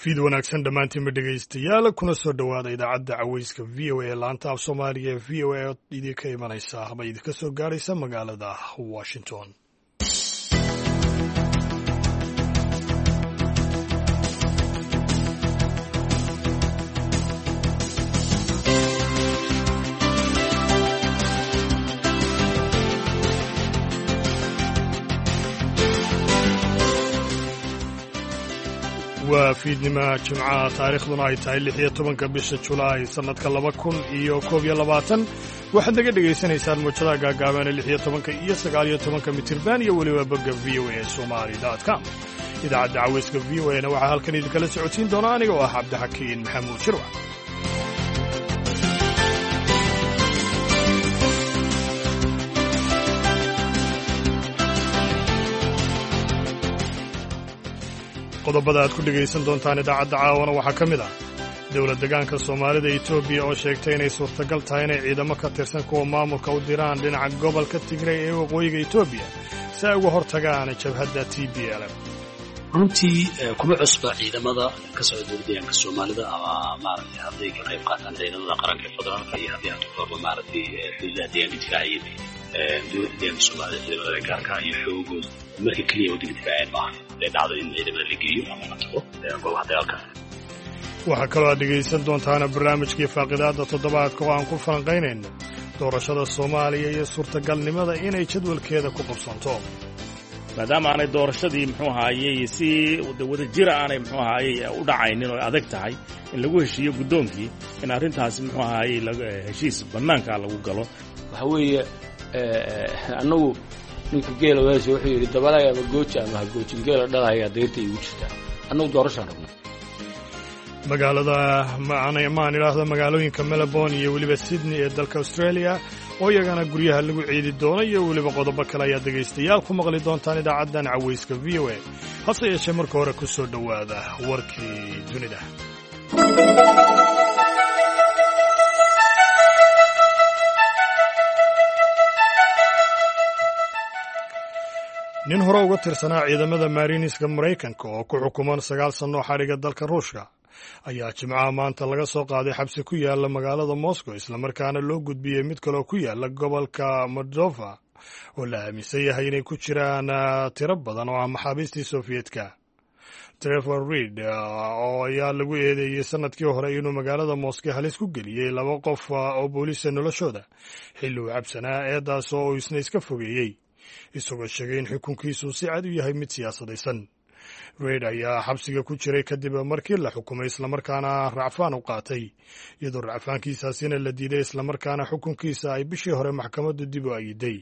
fiid wanaagsan dhammaantiinba dhegaystayaal kuna soo dhowaada idaacadda caweyska v o a ee laanta af soomaaliga ee v o a oo idinka imanaysa ama idinka soo gaaraysa magaalada washington. waa fiidnima jimcaha taariikhduna ay tahay 16 bisha julaay sannadka 2021 waxaad naga dhegaysanaysaan muujadaha gaagaaban ee 16 iyo 19 mitirban iyo weliba bogga v o a somali.com. idaacadda caweyska v o a-na waxaa halkan idinkala socotiin doona aniga oo ah cabdixakiin maxamuud shirwac. qodobada aad ku dhegaysan doontaan idaacadda caawana waxaa ka mid ah dowlad degaanka soomaalida etoobiya oo sheegtay inay suurtagal tahay inay ciidamo ka tirsan kuwa maamulka u diraan dhinaca gobolka tigray ee waqooyiga etoobiya si ay uga hor tagaan jabhadda t b l f. runtii kuma cusba ciidamada ka socda dowlad degaanka soomaalida ama maaragtay hadday ka qayb qaataan ciidamada qaranka ee federaalka iyo haddii aad ku maaragtay xuduudaha deegaanka difaaciyada dowladda deegaanka soomaalida ciidamada gaarka iyo xoogooda marka keliya waddanka difaaceen maaha ee dhacdo in ciidamada la geeyo ama la tago goobaha dagaalka. waxaa kaloo aad dhegaysan doontaana barnaamijkii faaqidaadda toddobaadka oo aan ku falanqaynayno doorashada soomaaliya iyo suurtagalnimada inay jadwalkeeda ku qabsanto maadaama aanay doorashadii muxuu ahaayey si wada jira aanay muxuu ahaayey u dhacaynin oo adag tahay in lagu heshiiyo guddoonkii in arrintaasi muxuu ahaayey heshiis bannaanka lagu galo. waxa weeye annagu ninka geela weesha wuxuu yidhi dabalay ama gooji ama ha goojin geela dhalaya deyrta igu jirtaa annagu doorashaan rabna. magaalada maan idhaahdo magaalooyinka melbourne iyo weliba sydney ee dalka australia oo iyagana guryaha lagu ciidi doono iyo weliba qodobo kale ayaa dhegaystayaal ku maqli doontaan idaacaddan caweyska v o a hase yeeshee marka hore ku soo dhowaada warkii dunida. nin hore uga tirsanaa ciidamada maariniska maraykanka oo ku xukuman 9 sanno xadhiga dalka ruushka ayaa jimcaha maanta laga soo qaaday xabsi ku yaala magaalada moscow islamarkaana loo gudbiyey mid kaloo ku yaala gobolka moldova oo la aaminsan yahay inay ku jiraan tiro badan oo ah maxaabiistii sofiyeetka. trevor reid oo ayaa lagu eedeeyey sannadkii hore inuu magaalada moscow halis ku geliyey 2 qof oo booliisa noloshooda xilli uu cabsanaa eedaas oo uu isna iska fogeeyey isagoo sheegay in xukunkiisu si cad u yahay mid siyaasadaysan. reid ayaa xabsiga ku jiray kadib markii la xukumay islamarkaana racfaan u qaatay iyadoo racfaankiisaasina la diiday islamarkaana xukunkiisa ay bishii hore maxkamaddu dib u ayiday.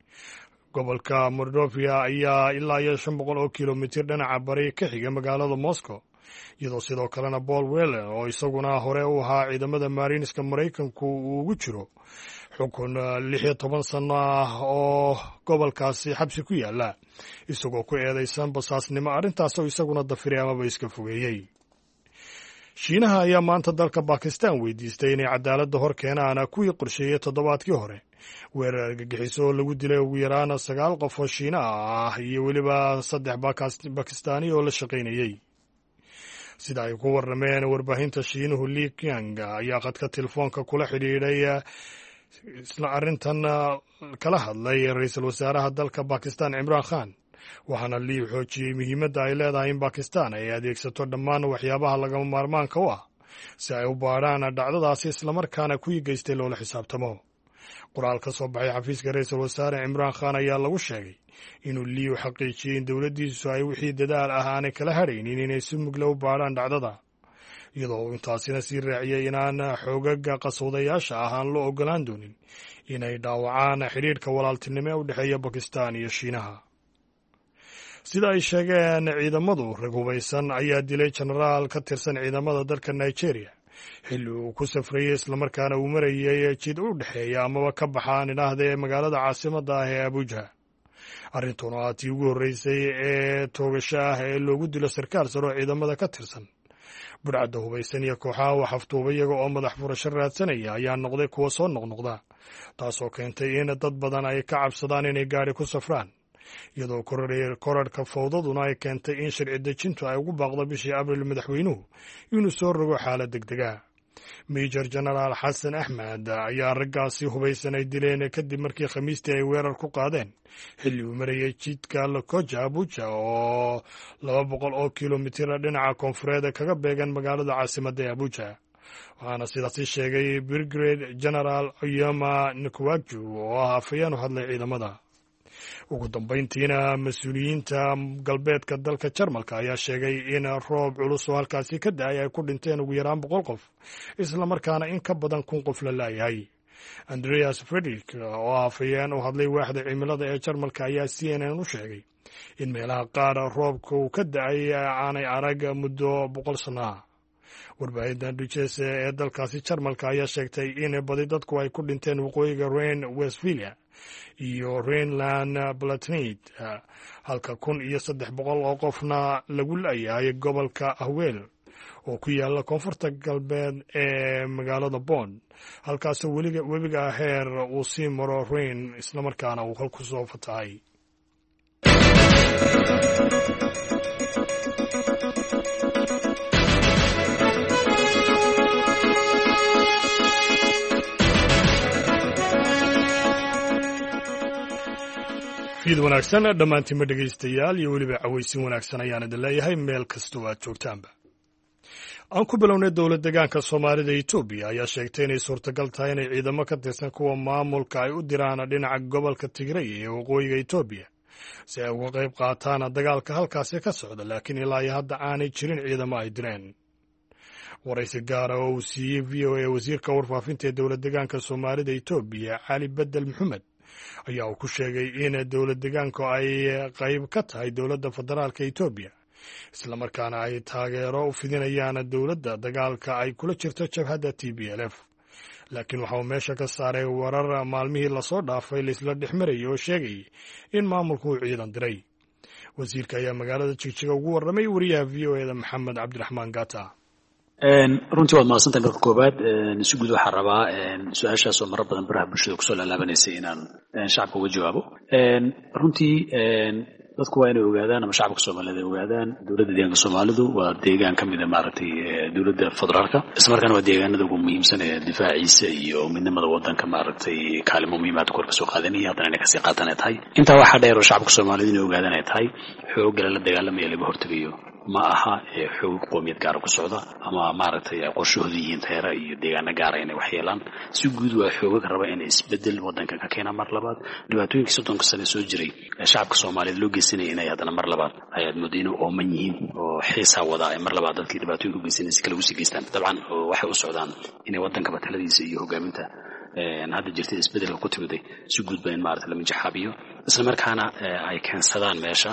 gobolka mordovia ayaa ilaa iyo 500 oo kilomitir dhinaca bari ka xiga magaalada moscow iyadoo sidoo kalena paul whelan oo isaguna hore u ahaa ciidamada maariniska maraykanku uu ugu jiro xukun 16 sanno ah oo gobolkaasi xabsi ku yaala isagoo ku eedaysan basaasnimo arrintaasoo isaguna dafiray amaba iska fogeeyey. shiinaha ayaa maanta dalka bakistan weydiistay inay cadaaladda hor keenaan kuwii qorsheeyey toddobaadkii hore weerar argagixiso oo lagu dilay ugu yaraan 9 qof oo shiina ah iyo weliba 3 bakistaani oo la shaqaynayey. sida ay ku warrameen warbaahinta shiinuhu Li Qiang ayaa khadka telefoonka kula xidhiidhay isla arrintan kala hadlay ra-iisul wasaaraha dalka bakistan cimraan khan waxaana Li xoojiyey muhiimadda ay leedahay in bakistan ay adeegsato dhammaan waxyaabaha lagama maarmaanka u ah si ay u baadhaan dhacdadaasi islamarkaana kuwii geystay loola xisaabtamo. qoraal ka soo baxay xafiiska ra-iisul wasaare cimraan khan ayaa lagu sheegay inuu Li u xaqiijiyey in dowladdiisu ay wixii dadaal ah aanay kala hadhaynin inay si mugla u baadhaan dhacdada iyadoo uu intaasina sii raaciyey inaan xoogaga qaswadayaasha ah aan loo ogolaan doonin inay dhaawacaan xidhiidhka walaaltinimo ee u dhexeeya bakistan iyo shiinaha. sida ay sheegeen ciidamadu rag hubaysan ayaa dilay jenaraal ka tirsan ciidamada dalka nigeria xilli uu ku safrayey islamarkaana uu marayey jid u dhexeeya amaba ka baxaan idhaahdee magaalada caasimadda ah ee abuja. arrintuna aa tii ugu horreysay ee toogasho ah ee loogu dilo sarkaal sare oo ciidamada ka tirsan. budhcadda hubaysan iyo kooxaha wax aftuuba iyaga oo madax furasho raadsanaya ayaa noqday kuwa soo noqnoqda taasoo keentay in dad badan ay ka cabsadaan inay gaadhi ku safraan iyadoo korarhka fowdaduna ay keentay in sharci dejintu ay ugu baaqdo bishii abril madaxweynuhu inuu soo rogo xaalad degdega. major genaraal xasan axmed ayaa raggaasi hubaysan ay dileen kadib markii khamiistii ay weerar ku qaadeen xilli uu marayay jidka lokoja abuja oo 200 oo kilomitira dhinaca koonfureed kaga beegan magaalada caasimadda ee abuja. waxaana sidaasi sheegay brigade genaraal oyama nkwaju oo ah afhayeen u hadlay ciidamada. ugu dambayntiina mas-uuliyiinta galbeedka dalka jarmalka ayaa sheegay in roob culus oo halkaasi ka da-ay ay ku dhinteen ugu yaraan 100 qof, islamarkaana in ka badan 1,000 qof la laayahay. andreas fredrik oo afhayeen u hadlay waaxda cimilada ee jarmalka ayaa CNN u sheegay in meelaha qaar roobka uu ka da-ay aanay arag muddo 100 sano ah. warbaahinta duchesse ee dalkaasi jarmalka ayaa sheegtay in badi dadku ay ku dhinteen waqooyiga Rhine Westphalia iyo Rhineland Palatinate, halka 1,300 oo qofna lagu laayahay gobolka Ahwel oo ku yaala koonfurta galbeed ee magaalada Bonn, halkaasoo webiga Heer uu sii maro Rhine islamarkaana uu halku soo fatahay. fiid wanaagsan dhammaantiinba dhegaystayaal iyo weliba cawaysin wanaagsan ayaan idin leeyahay meel kastoo aad joogtaanba. aan ku bilownay dowlad deegaanka soomaalida Itoobiya ayaa sheegtay inay suurtagal tahay inay ciidamo ka tirsan kuwa maamulka ay u diraan dhinaca gobolka Tigray ee waqooyiga Itoobiya si ay uga qayb qaataan dagaalka halkaasi ka socda, laakiin ilaa iyo hadda aanay jirin ciidamo ay direen. waraysi gaara oo uu siiyey VOA wasiirka warfaafinta ee dowlad deegaanka soomaalida Itoobiya Cali Bedel Maxamed ayaa uu ku sheegay in dowlad deegaanku ay qayb ka tahay dowladda federaalka Itoobiya, islamarkaana ay taageero u fidinayaan dowladda dagaalka ay kula jirto jabhadda TPLF. laakiin waxa uu meesha ka saaray warar maalmihii lasoo dhaafay laisla dhexmarayay oo sheegay in maamulku uu ciidan diray. wasiirka ayaa magaalada Jigjiga ugu warramay wariyaha VOA-da Maxamed Cabdiraxmaan Gata. runtii waad mahadsantahay. marka koowaad si guud waxaan rabaa su-aashaas oo marar badan baraha bulshada kusoo laalaabanaysay inaan shacabka uga jawaabo. runtii dadku waa inay ogaadaan ama shacabka Soomaaliyeed ay ogaadaan dowladda deegaanka Soomaalidu waa deegaan ka mid ah maaragtay dowladda federaalka, isla markaana waa deegaanada ugu muhiimsan ee difaaciisa iyo midnimada wadanka maaragtay kaalmo muhiim ah kor ka soo qaadanaya, haddana inay kasii qaataan ay tahay. intaa waxaa dheer oo shacabka Soomaaliyeed inay ogaadaan ay tahay xoogga la dagaalamaya laga hortagayo ma aha xoog qoomiyad gaar ku socda ama maaragtay qorshahoodu yihiin tayara iyo deegaano gaar ah inay wax yeelaan. si guud waa xoogag raba inay isbedel wadanka ka keenaan mar labaad. dhibaatooyinkii 30 sano soo jiray ee shacabka Soomaaliyeed loo geysanayay inay haddana mar labaad ayaad moodeen oo man yihiin oo xiisa wada ay mar labaad dadkii dhibaatooyinka u geysanayay kala usii geystaan. dabcan waxay u socdaan inay wadanka bataladiisa iyo hogaaminta hadda jirtay isbedelka ku timiday si guud baa in maaragtay la minjaxaabiyo, isla markaana ay keensadaan meesha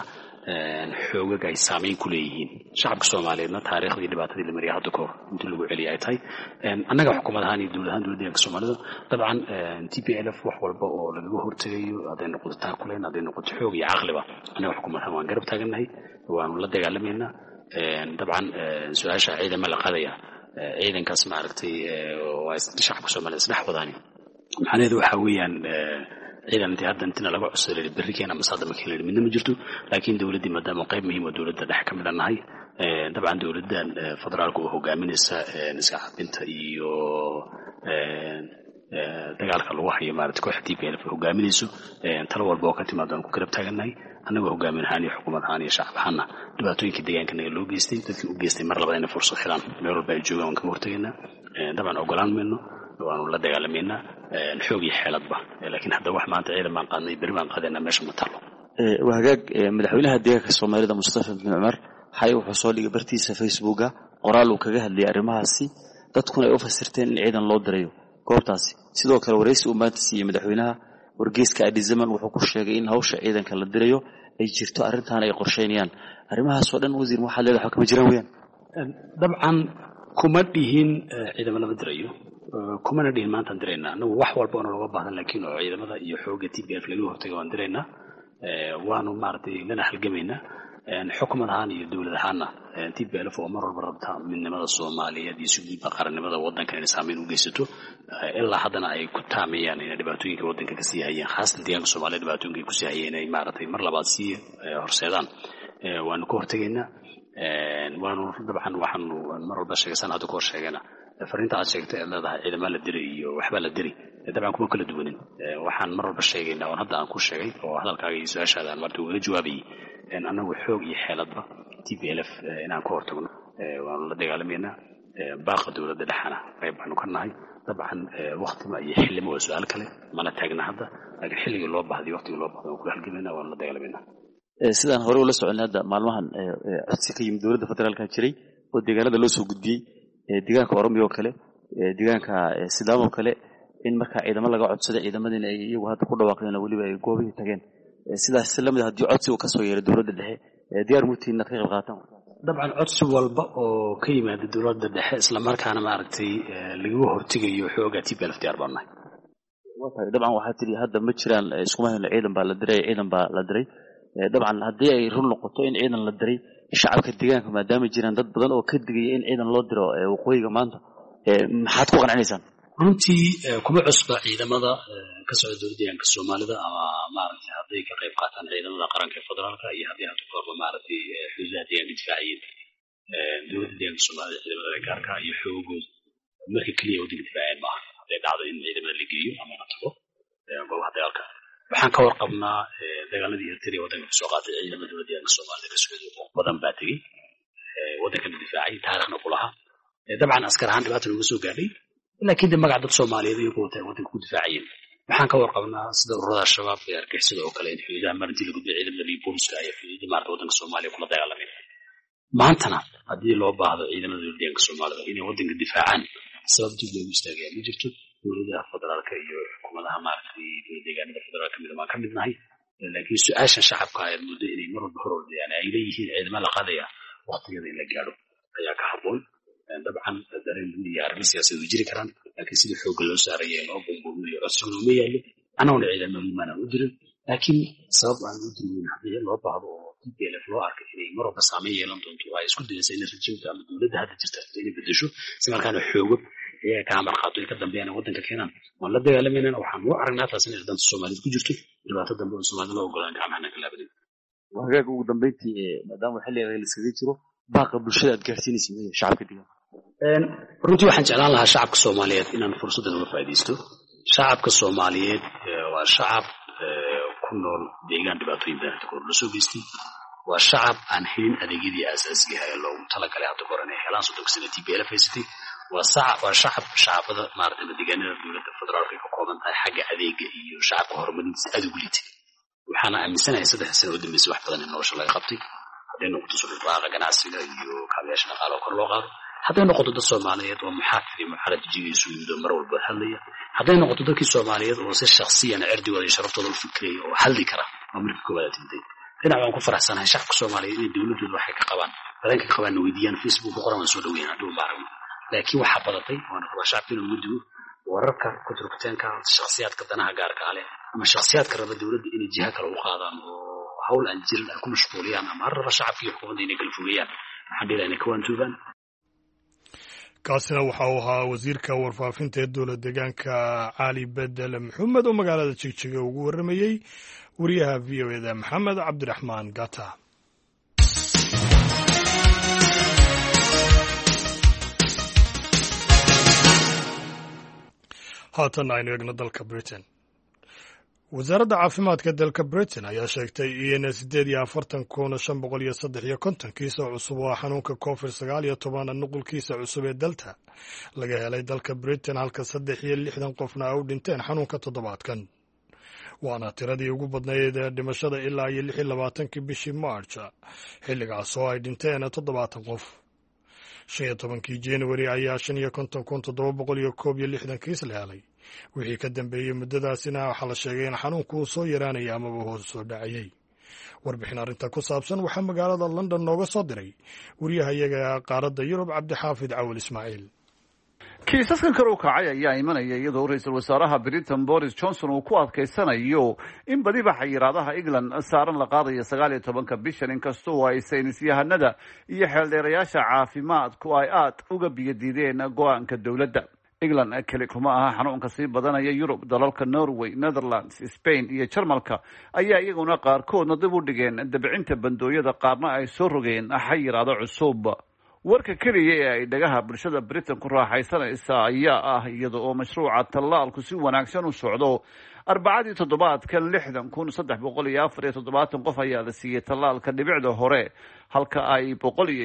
xoogag ay saameyn ku leeyihiin shacabka Soomaaliyeedna taariikhdii dhibaatadii la mariyay hadda kahor intii lagu celiyay ay tahay. annaga xukuumad ahaan iyo dowlad ahaan dowladda deegaanka Soomaalida dabcan TPLF wax walba oo lagaga hortagayo hadday noqoto taakuleen, hadday noqoto xoog iyo caqliba, annaga xukuumad ahaan waan garab taagannahay, waanu la dagaalamaynaa. dabcan su-aasha ciidama la qaadaya ciidankaas maaragtay waa shacabka Soomaaliyeed isdhex wadaani macnaheedu waxa weeyaan ciidan intii hadda intina laga cusubay berri keena masaada ma keenay midna ma jirto. laakiin dowladdii maadaama qayb muhiim ah dowladda dhex ka mid nahay, dabcan dowladdan federaalku oo hogaaminaysa iska cabinta iyo dagaalka lagu hayo maaragtay kooxda TPLF hogaaminayso talo walba oo ka timaado aan ku garab taagannahay. annaga hogaamin ahaan iyo xukuumad ahaan iyo shacab ahaanna dhibaatooyinkii deegaanka naga loo geystay dadkii u geystay mar labaad inay fursad helaan meel walba ay joogaan waan kaga hortagaynaa. dabcan ogolaan mayno, waanu la dagaalamaynaa xoog iyo xeeladba. laakiin hadda wax maanta ciidan baan qaadnay berri baan qaadaynaa meesha ma taalo. waa hagaag madaxweynaha deegaanka Soomaalida Mustafa bin Umar waxay wuxuu soo dhigay bartiisa Facebooka qoraal uu kaga hadlayay arrimahaasi, dadkuna ay u fasirteen in ciidan loo dirayo goobtaasi. sidoo kale waraysi uu maanta siiyey madaxweynaha wargeyska Addis Zaman wuxuu ku sheegay in hawsha ciidanka la dirayo ay jirto arrintan ay qorsheynayaan. arrimahaas oo dhan wasiir waxa leedahay kama jiraan weeyaan. dabcan kuma dhihin ciidamada la dirayo, kumana dhihin maanta dirayna. anagu wax walba oo looga baahan laakiin oo ciidamada iyo xoogga TPLF lagu hortagay waan dirayna, waanu maaragtay lana halgamaynaa. xukuumad ahaan iyo dowlad ahaanna TPLF oo mar walba rabta midnimada Soomaaliyeed iyo si guud qarannimada waddanka inay saameyn u geysato ilaa haddana ay ku taameeyaan in dhibaatooyinka waddanka ka sii hayeen khaasatan deegaanka Soomaaliyeed dhibaatooyinka ay ku sii hayeen ay maaragtay mar labaad sii horseedaan waanu ka hortageynaa waanu dabcan waxaanu mar walba sheegaysan hadda ka hor sheegayna fariinta aad sheegtay ee leedahay ciidamada la diray iyo waxba la diray dabcan kuma kala duwanin waxaan mar walba sheegaynaa oo hadda aan ku sheegay oo hadalkaaga iyo su'aashaada aan martii uga jawaabayay annagu xoog iyo xeeladba TPLF inaan ka hortagno waanu la dagaalamaynaa baaqa dowladda dhexana qayb baanu ka nahay dabcan waqtima iyo xillima waa su'aal kale mana taagna hadda laakiin xilligii loo baahday waqtigii loo baahday waan ku halgamaynaa waanu la dagaalamaynaa sidaan hore ula soconay hadda maalmahan codsi ka yimid dowladda federaalka jiray oo deegaanada loo soo gudbiyey deegaanka Oromiya oo kale deegaanka Sidaamo kale in marka ciidamo laga codsaday ciidamadina ay iyagu hadda ku dhawaaqeen waliba ay goobihii tageen sidaas la mid haddii codsi uu ka soo yeeray dowladda dhexe diyaar mutiin ka qayb qaataan dabcan codsi walba oo ka yimaada dowladda dhexe isla markaana maaragtay lagu hortigayo xooga TPLF diyaar baan nahay dabcan waxaa tiri hadda ma jiraan iskuma hayno ciidan baa la diray dabcan haddii ay run noqoto in ciidan la diray shacabka deegaanka maadaama jiraan dad badan oo ka digaya in ciidan loo diro waqooyiga maanta maxaad ku qancinaysaan runtii kuma cusba ciidamada ka socda dowladda Soomaalida ama maaragtay hadday ka qayb qaataan ciidamada qaranka federaalka iyo haddii aad ku qorbo maaragtay xuduudaha deegaanka difaaciyeed dowladda deegaanka Soomaalida ciidamada gaarka iyo xoogooda markii kaliya waddanka difaaciyeen maaha hadday dhacdo in ciidamada la geeyo ama la tago goobaha dagaalka waxaan ka warqabnaa dagaaladii Eritrea waddanka ka soo qaatay ciidamada dowladda deegaanka Soomaalida ka socday oo badan baa tegey waddanka difaacay taariikhna ku lahaa dabcan askar ahaan dhibaato uga soo gaadhay laakiin de magac dad Soomaaliyeed iyo kuwa waddanka ku difaacayeen waxaan ka warqabnaa sida ururada shabaab ee argixisada oo kale in xuduudaha marintii lagu dayay ciidamada booliska ay xuduudaha maarta waddanka Soomaaliya kula dagaalameen maantana haddii loo baahdo ciidamada dowladda deegaanka Soomaalida inay waddanka difaacaan sababtii loogu istaagay ma jirto dowladaha federaalka iyo xukuumadaha maaragtay deegaanada federaalka midama ka mid nahay laakiin su'aasha shacabka ay muddo inay mar walba hor ordayaan ay leeyihiin ciidamada la qaadaya waqtigeeda in la gaadho ayaa ka habboon dabcan dareen iyo arrimo siyaasadeed jiri karaan laakiin sidii xoog loo saarayay loo bombooniyo codsiga ma yaalo anaguna ciidamada maana u dirin laakiin sabab aan u dirin haddii loo baahdo oo TPLF loo arkay inay mar walba saameyn yeelan doonto ay isku dayaysaa in rajimka ama dowladda hadda jirta inay bedesho si markaana xoogo iyaga ka amar qaato ka dambeeyana waddanka keenan waan la dagaalamayna waxaan u aragnaa taas in danta Soomaaliyeed ku jirto dhibaato dambe oo Soomaalida loo ogolaan gacmaha ka laabadin wagaag ugu dambeyntii maadaama xilliga la iskaga jiro baaqa bulshada aad gaarsiinaysid shacabka deegaanka runtii waxaan jeclaan lahaa shacabka Soomaaliyeed inaan fursaddan uga faa'iideysto shacabka Soomaaliyeed waa shacab ku nool deegaan dhibaatooyin badan la soo geystay waa shacab aan helin adeegyadii aasaasiga ah ee loogu talagalay hadda hore inay helaan sodon sano TPLF haysatay waa shacabada maaragtay deegaanada dowladda federaalka ka kooban tahay xagga adeega iyo shacabka horumarintiisa aad ugu liitay waxaana aaminsanahay 3 sano oo dambeysay wax badan in nolosha laga qabtay hadday noqoto suuqa ganacsiga iyo kaabayaasha dhaqaale oo kor loo qaado hadday noqoto dad Soomaaliyeed oo muxaafid muxarad jigiisu iyo mar walba hadlaya hadday noqoto dadkii Soomaaliyeed oo si shakhsiyan cirdigooda iyo sharaftooda u fikray oo hadli kara oo markii koowaad intay dhinac waan ku faraxsanahay shacabka Soomaaliyeed in dawladdu waxay ka qabaan badanka ka qabaan weydiiyaan Facebook qoran soo dhaweeyaan haduu baarmo laakiin waxa badatay waan rabaa shacabka inuu mudiyo wararka ku turkitaanka shakhsiyaadka danaha gaarka ah ama shakhsiyaadka raba dawladda inay jiha kale u qaadaan oo hawl aan jirin ay ku mashquuliyaan ama raba shacabka iyo xukuumadda inay kala fogeeyaan waxaan dhilaynaa inay ka waantoobaan kaasina waxa uu ahaa wasiirka warfaafinta ee dowlad deegaanka Cali Bedel Maxamed oo magaalada Jigjiga ugu waramayay wariyaha VOA-da Maxamed Cabdiraxmaan Gata. haatan aynu eegno dalka Britain. wasaaradda caafimaadka dalka Britain ayaa sheegtay in 48,553 kiis oo cusub oo xanuunka COVID-19 nuqulkiisa cusub ee Delta laga helay dalka Britain halka 63 qofna ay u dhinteen xanuunka toddobaadkan. waana tiradii ugu badnayd ee dhimashada ilaa 26 bishii March xilligaas oo ay dhinteen 70 qof. 15 January ayaa 55,761 kiis la helay. wixii ka dambeeyey muddadaasina waxaa la sheegay in xanuunku uu soo yaraanaya amaba hoos soo dhacayay. warbixin arrinta ku saabsan waxaa magaalada London nooga soo diray wariyahayaga qaaradda Yurub Cabdixaafid Cawil Ismaaciil. kiisaskan kor u kacay ayaa imanaya iyadoo ra-iisul wasaaraha Britain Boris Johnson uu ku adkaysanayo in badiba xayiraadaha England saaran la qaadayo 19 bishan inkastoo ay saynisyahanada iyo xeeldheerayaasha caafimaadku ay aad uga biyadiideen go'aanka dowladda. England kale kuma aha xanuunka sii badanaya Yurub. Dalalka Norway, Netherlands, Spain iyo Jarmalka ayaa iyaguna qaarkoodna dib u dhigeen dabcinta bandooyada, qaarna ay soo rogeen xayiraado cusub. warka kaliya ee ay dhagaha bulshada Britain ku raaxaysanaysa ayaa ah iyada oo mashruuca tallaalku si wanaagsan u socdo. Arbacadii toddobaadkan 6,374 qof ayaa la siiyey tallaalka dhibicda hore, halka ay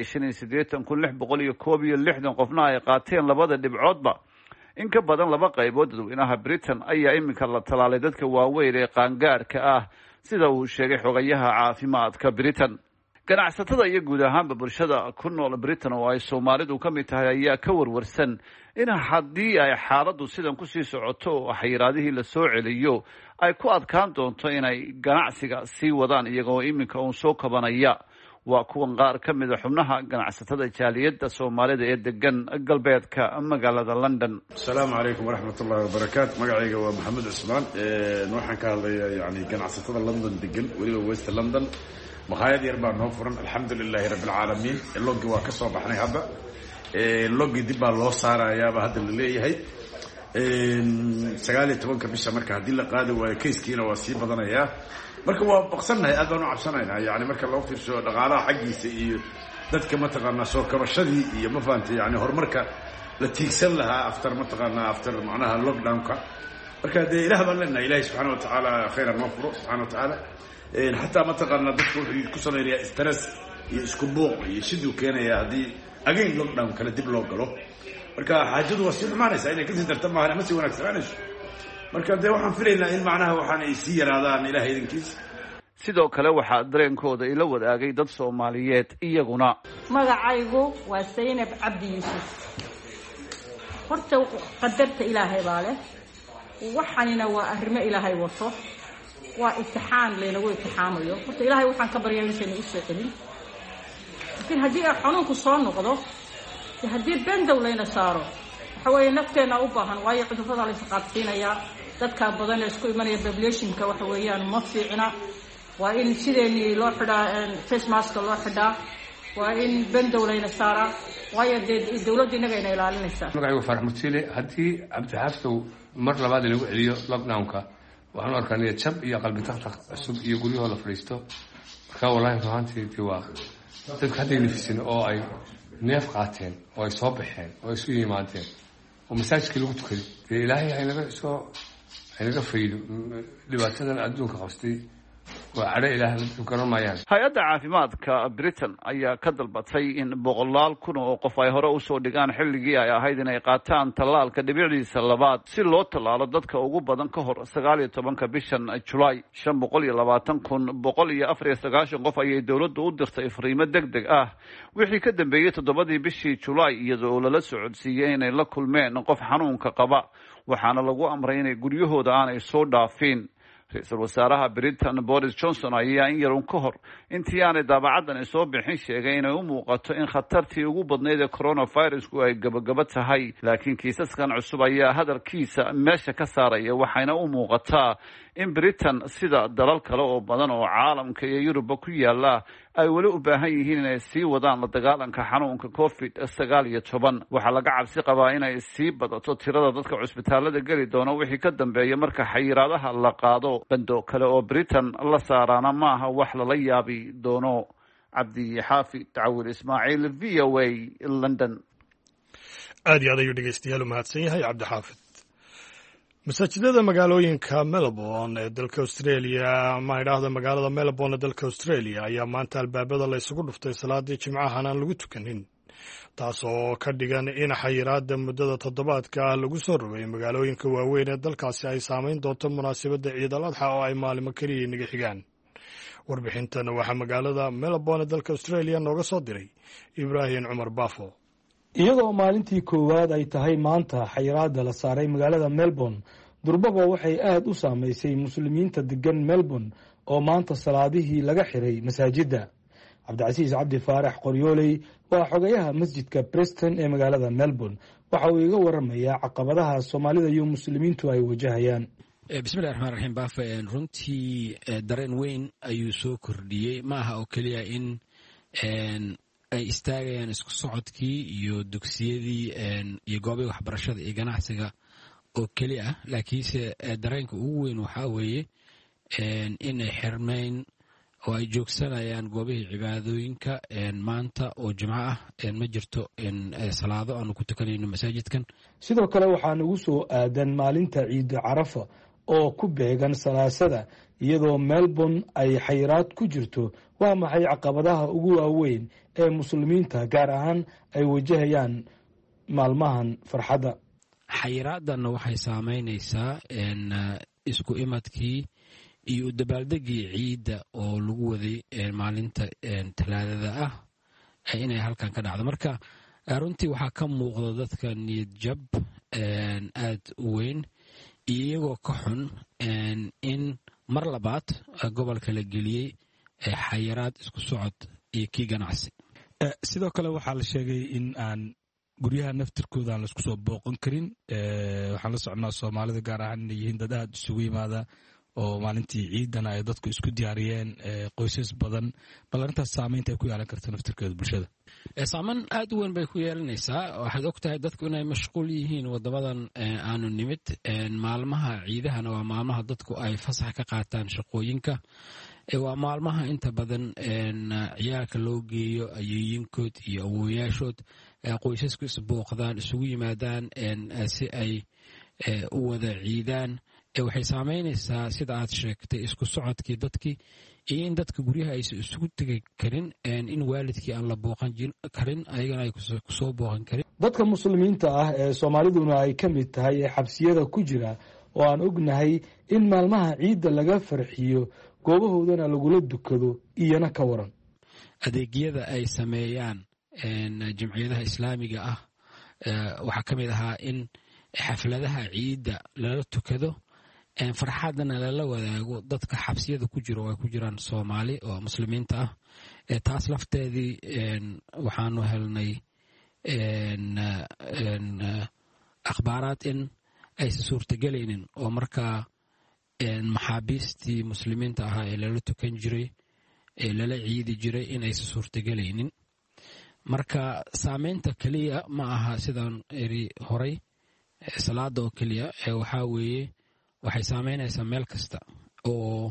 186,661 qofna ay qaateen labada dhibcoodba. in ka badan 2 qaybood dadweynaha Britain ayaa iminka la tallaalay dadka waaweyn ee qaangaarka ah, sida uu sheegay xogayaha caafimaadka Britain. ganacsatada iyo guud ahaanba bulshada ku nool Britain oo ay Soomaalidu ka mid tahay ayaa ka warwarsan in haddii ay xaaladdu sidan ku sii socoto xayiraadihii la soo celiyo ay ku adkaan doonto inay ganacsiga sii wadaan iyagoo iminka uun soo kabanaya. waa kuwan qaar ka mid ah xubnaha ganacsatada jaaliyadda Soomaalida ee degan galbeedka magaalada London. Assalaamu alaykum waraxmatullaahi wabarakaatu. magacayga waa Maxamed Cusmaan. waxaan ka hadlayaa ganacsatada London degan, weliba West London. مخايد يربع نوفرن الحمد لله رب العالمين. اللوجي وكسر بحنا هذا اللوجي دي بالله صار يا بهذا اللي هي سجالي تبون كبيش مركز هذه اللي قاعد وكيس كينا وسيب بدنا إياه مركز وبقصنا هذا نوع عشاننا يعني مركز الله في شو دغارة حقي سي ذات كما تقارنا شو كمشدي ما فهمت يعني هر مركز لتيكسل لها أفتر ما تقارنا أفتر معناها اللوك داون كا مركز ده إله بلنا إله سبحانه وتعالى خير المغفور سبحانه وتعالى. حتى ما تقارنا دكتور كسر يا استرس يسكبوق يشدوا كنا يا هذه أجين لوك داون كلا دب لوك له مركز حاجة وسيط معنا سأينا كذي درتم معنا مسي ونكسرانش مركز ده وحن فرينا إن معناها وحن يسير هذا إله ينكيس. sidoo kale waxaa dareenkooda ila wadaagay dad Soomaaliyeed iyaguna. magacaygu waa Saynab Cabdi Yuusuf. horta qadarta Ilaahay baale waxaanina waa arrimo Ilaahay wato, waa imtixaan leeyahay imtixaamayo. horta Ilaahay waxaan ka baryaa inuu u soo celin. laakiin haddii xanuunku soo noqdo, haddii bandow leena saaro, waxa weeye nafteena u baahan, waayo cudurrada la isqaadsiinaya dadka badan ee isku imanaya population-ka waxa weeyaan ma fiicna. waa in sideenii loo xidhaa face mask loo xidhaa, waa in bandow leena saara, waayo dawladda inaga inay ilaalinaysaa. magacaygu Farax Mutile. haddii Cabdixaaftow mar labaad lagu celiyo lockdown-ka waxaan arkaa jab iyo qalbi taqtaq cusub iyo guryahooda fadhiisto. marka wallahi fahantii waa dadka hadda nafsiin oo ay neef qaateen oo ay soo baxeen oo isu yimaadeen oo masaajidka lagu tukaday. ilaahay haynaga faydo dhibaatadan adduunka qabstay. hay-adda caafimaadka Britain ayaa ka dalbatay in 100,000 oo qof ay hore u soo dhigaan xilligii ay ahayd inay qaataan tallaalka dhibicdiisa labaad si loo tallaalo dadka ugu badan ka hor 19 bishan July. 520,194 qof ayay dawladdu u dirtay fariimo degdeg ah wixii ka dambeeyay 7 bishii July iyadoo lala socodsiiyay inay la kulmeen qof xanuunka qaba, waxaana lagu amray inay guryahooda aanay soo dhaafin. ra-iisul wasaaraha Britain Boris Johnson ayaa in yarun ka hor intii aanay daabacadan soo bixin sheegay inay u muuqato in khatartii ugu badnayd ee coronavirus-ku ay gabagaba tahay, laakiin kiisaskan cusub ayaa hadalkiisa meesha ka saaraya. waxayna u muuqataa in Britain sida dalal kale oo badan oo caalamka iyo Yurubba ku yaala ay weli u baahan yihiin inay sii wadaan la dagaalanka xanuunka COVID-19. waxaa laga cabsi qabaa inay sii badato tirada dadka cusbitaalada geli doona wixii ka dambeeya marka xayiraadaha la qaado. bando kale oo Britain la saaraana maaha wax lala yaabi doono. Cabdi Xaafi Tacawil Ismaaciil, VOA London. aad iyo aad ayuu dhegeystayaal u mahadsan yahay Cabdi Xaafid. masaajidada magaalooyinka Melbourne ee dalka Australia ama idhaahda magaalada Melbourne ee dalka Australia ayaa maanta albaabada la isugu dhuftay salaadii Jimcaha aan lagu tukanin, taas oo ka dhigan in xayiraada muddada toddobaadka ah lagu soo rogay magaalooyinka waaweyn ee dalkaasi ay saameyn doonto munaasabadda Ciid al-Adxa oo ay maalmo kaliya inaga xigaan. warbixintan waxaa magaalada Melbourne ee dalka Australia nooga soo diray Ibraahim Cumar Baafo. iyadoo maalintii koowaad ay tahay maanta xayiraada la saaray magaalada Melbourne, durbaba waxay aad u saameysay muslimiinta degan Melbourne oo maanta salaadihii laga xiray masaajidda. cabdicasiis cabdi faarax qoryooley waa xogayaha masjidka Preston ee magaalada Melbourne. waxa uu iga waramayaa caqabadaha Soomaalida iyo muslimiintu ay wajahayaan. bismillahi raxmaani raxiim baafa runtii dareen weyn ayuu soo kordhiyey maaha oo keliya in ay istaagayaan isku socodkii iyo dugsiyadii iyo goobihii waxbarashada iyo ganacsiga oo keli ah laakiinse dareenka ugu weyn waxaa weeye inay xirmeyn oo ay joogsanayaan goobihii cibaadooyinka maanta oo jimco ah ma jirto salaado aanu ku tukanayno masaajidkan. sidoo kale waxaan ugu soo aadan maalinta ciida carafa oo ku beegan salaasada iyadoo Melbourne ay xayiraad ku jirto. waa maxay caqabadaha ugu waaweyn ee muslimiinta gaar ahaan ay wajahayaan maalmahan farxadda? xayiraadanna waxay saameynaysaa isku imadkii iyo u dabaaldegii ciidda oo lagu waday maalinta talaadada ah inay halkan ka dhacdo. marka runtii waxaa ka muuqda dadka niyad jab aad u weyn iyagoo ka xun in mar labaad gobolka la geliyey xayiraad isku socod iyo kii ganacsi. sidoo kale waxaa la sheegay in aan guryaha naftirkooda aan laisku soo booqan karin. waxaan la socnaa Soomaalida gaar ahaan inay yihiin dad aad isugu yimaada oo maalintii ciidana ay dadku isku diyaariyeen qoysas badan. bal arrintaas saameynta ay ku yeelan karta naftirkeeda bulshada? saameyn aad u weyn bay ku yeelanaysaa. waxaad og tahay dadku inay mashquul yihiin wadamadan aanu nimid. maalmaha ciidahana waa maalmaha dadku ay fasax ka qaataan shaqooyinka. waa maalmaha inta badan ciyaalka loo geeyo ayeeyinkood iyo awooyaashood qoysasku isbooqdaan isugu yimaadaan si ay u wada ciidaan. waxay saameynaysaa sida aad sheegtay isku socodkii dadkii iyo in dadka guryaha aysan isugu tegi karin in waalidkii aan la booqan karin ayagana ay kusoo booqan karin. dadka muslimiinta ah ee Soomaaliduna ay ka mid tahay ee xabsiyada ku jira oo aan ognahay in maalmaha ciidda laga farxiyo goobahoodana lagula dukado iyana ka waran. adeegyada ay sameeyaan jamciyadaha islaamiga ah waxaa ka mid ahaa in xafladaha ciidda lala tukado farxadana lala wadaago dadka xabsiyada ku jiro oo ay ku jiraan Soomaali oo muslimiinta ah. taas lafteedii waxaanu helnay akhbaaraad in aysan suurtagelaynin oo markaa maxaabiistii muslimiinta ahaa ee lala tukan jiray ee lala ciidi jiray in aysan suurtagelaynin. marka saameynta keliya ma aha sidaan eri horay salaada oo keliya waxaa weeye waxay saameynaysaa meel kasta oo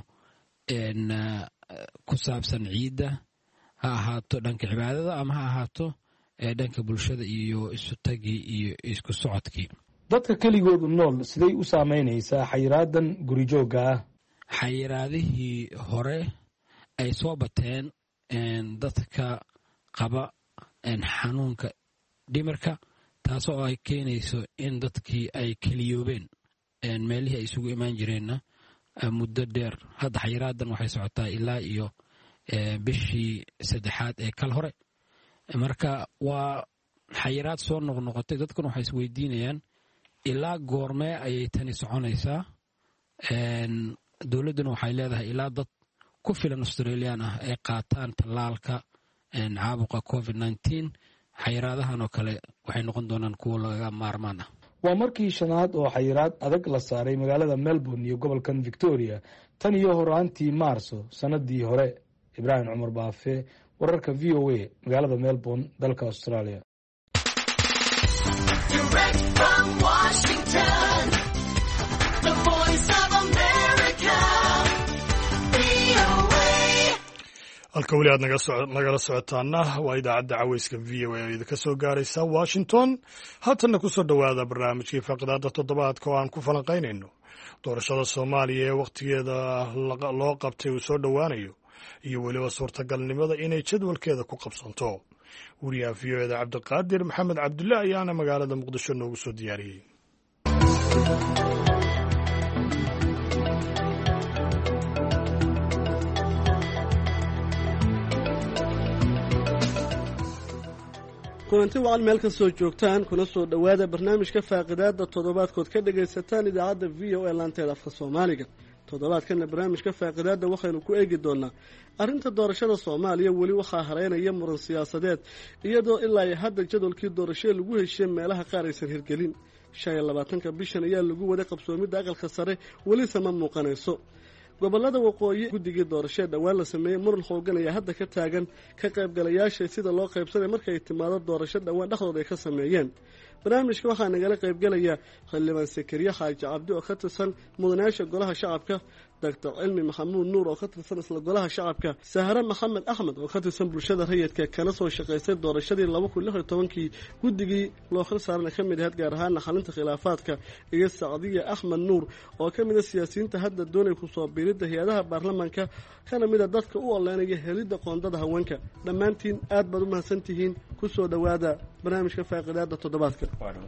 ku saabsan ciidda ha ahaato dhanka cibaadada ama ha ahaato dhanka bulshada iyo isu tagii iyo isku socodkii. dadka keligoodu nool siday u saameynaysaa xayiraadan guri joogga ah? xayiraadihii hore ay soo bateen dadka qaba xanuunka dhimirka taasoo ay keenayso in dadkii ay keliyoobeen meelihii ay isugu imaan jireenna muddo dheer. hadda xayiraadan waxay socotaa ilaa iyo bishii 3aad ee kal hore. marka waa xayiraad soo noqnoqotay. dadkuna waxay isweydiinayaan ilaa goormee ayay tani soconaysaa. dowladduna waxay leedahay ilaa dad ku filan Australian ah ay qaataan tallaalka caabuqa COVID-19 xayiraadahan oo kale waxay noqon doonaan kuwo laga maarmaan ah. waa markii shanaad oo xayiraad adag la saaray magaalada Melbourne iyo gobolkan Victoria tan iyo horaantii Maarso sanadii hore. Ibrahim Cumar Baafe, wararka VOA, magaalada Melbourne, dalka Australia. Direct from Washington, the voice of America, VOA. halka weli aad nagala socotaana waa idaacadda caweyska VOA oo idinka soo gaaraysa Washington. haatanna ku soo dhowaada barnaamijkii faqraadda toddobaadka oo aan ku falanqaynayno doorashada Soomaaliya ee wakhtigeeda loo qabtay uu soo dhowaanayo iyo weliba suurtagalnimada inay jadwalkeeda ku qabsanto. wariyaha VOA Cabdiqaadir Maxamed Cabdulle ayaana magaalada Muqdisho noogu soo diyaariyey. kulanti wacan meel ka soo joogtaan kuna soo dhowaada barnaamijka faaqidaada toddobaadkood ka dhagaysataan idaacadda VOA laanteeda afka Soomaaliga. toddobaadkana barnaamijka faaqidaada waxaynu ku eegi doonaa arrinta doorashada soomaaliya weli waxaa hareynaya muran siyaasadeed iyadoo ilaa iyo hadda jadwalkii doorashada lagu heshiiyey meelaha qaar aysan hirgelin 25 bishan ayaa lagu waday qabsoomidda aqalka sare welise ma muuqanayso gobolada waqooyi guddigii doorashada dhowaan la sameeyey muran xoogan ayaa hadda ka taagan ka qaybgalayaasha sida loo qaybsanay markay timaado doorasho dhowaan dhexdooda ay ka sameeyeen barnaamijka waxaa nagala qaybgelaya xildhibaan sakariye xaaji cabdi oo ka tirsan mudanayaasha golaha shacabka doctor cilmi maxamuud nuur oo ka tirsan isla golaha shacabka sahre maxamed axmed oo ka tirsan bulshada rayidka kana soo shaqaysay doorashadii 2016 guddigii loo xil saarana ka mid ahayd gaar ahaan xalinta khilaafaadka iyo sacdiye axmed nuur oo ka mid ah siyaasiyiinta hadda doonay ku soo biiridda hay-adaha baarlamaanka kana mid ah dadka u oleynaya helidda qoondada haweenka dhammaantiin aad baad u mahadsantihiin ku soo dhowaada barnaamijka faaqidaada toddobaadka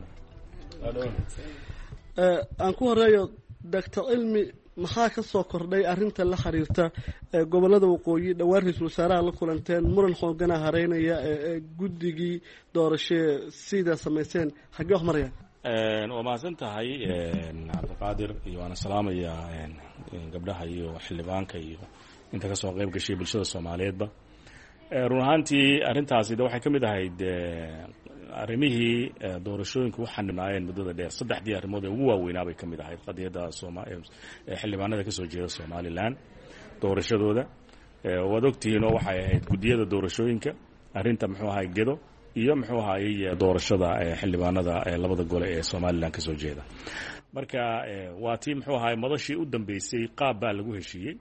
aan ku horeeyo doctor cilmi maxaa ka soo kordhay arrinta la xiriirta gobolada waqooyi dhowaan ra-iisul wasaaraha la kulanteen muran xoogana hareynaya guddigii doorashee sida samayseen xaggee wax marayaan waa mahadsan tahay cabdiqaadir iyo waana salaamayaa gabdhaha iyo xildhibaanka iyo inta ka soo qayb gashay bulshada soomaaliyeedba run ahaantii arrintaasi de waxay ka mid ahayd arrimihii doorashooyinka u xanibnaayeen muddada dheer saddexdii arrimood ee ugu waaweynaa bay ka mid ahayd qadiyadda xildhibaanada ka soo jeeda somalilan doorashadooda waad ogtihiin oo waxay ahayd guddiyada doorashooyinka arrinta muxuu ahay gedo iyo muxuu ahayey doorashada xildhibaanada labada gole ee somalilan ka soo jeeda marka waa tii muxuu ahay madashii u dambeysay qaab baa lagu heshiiyey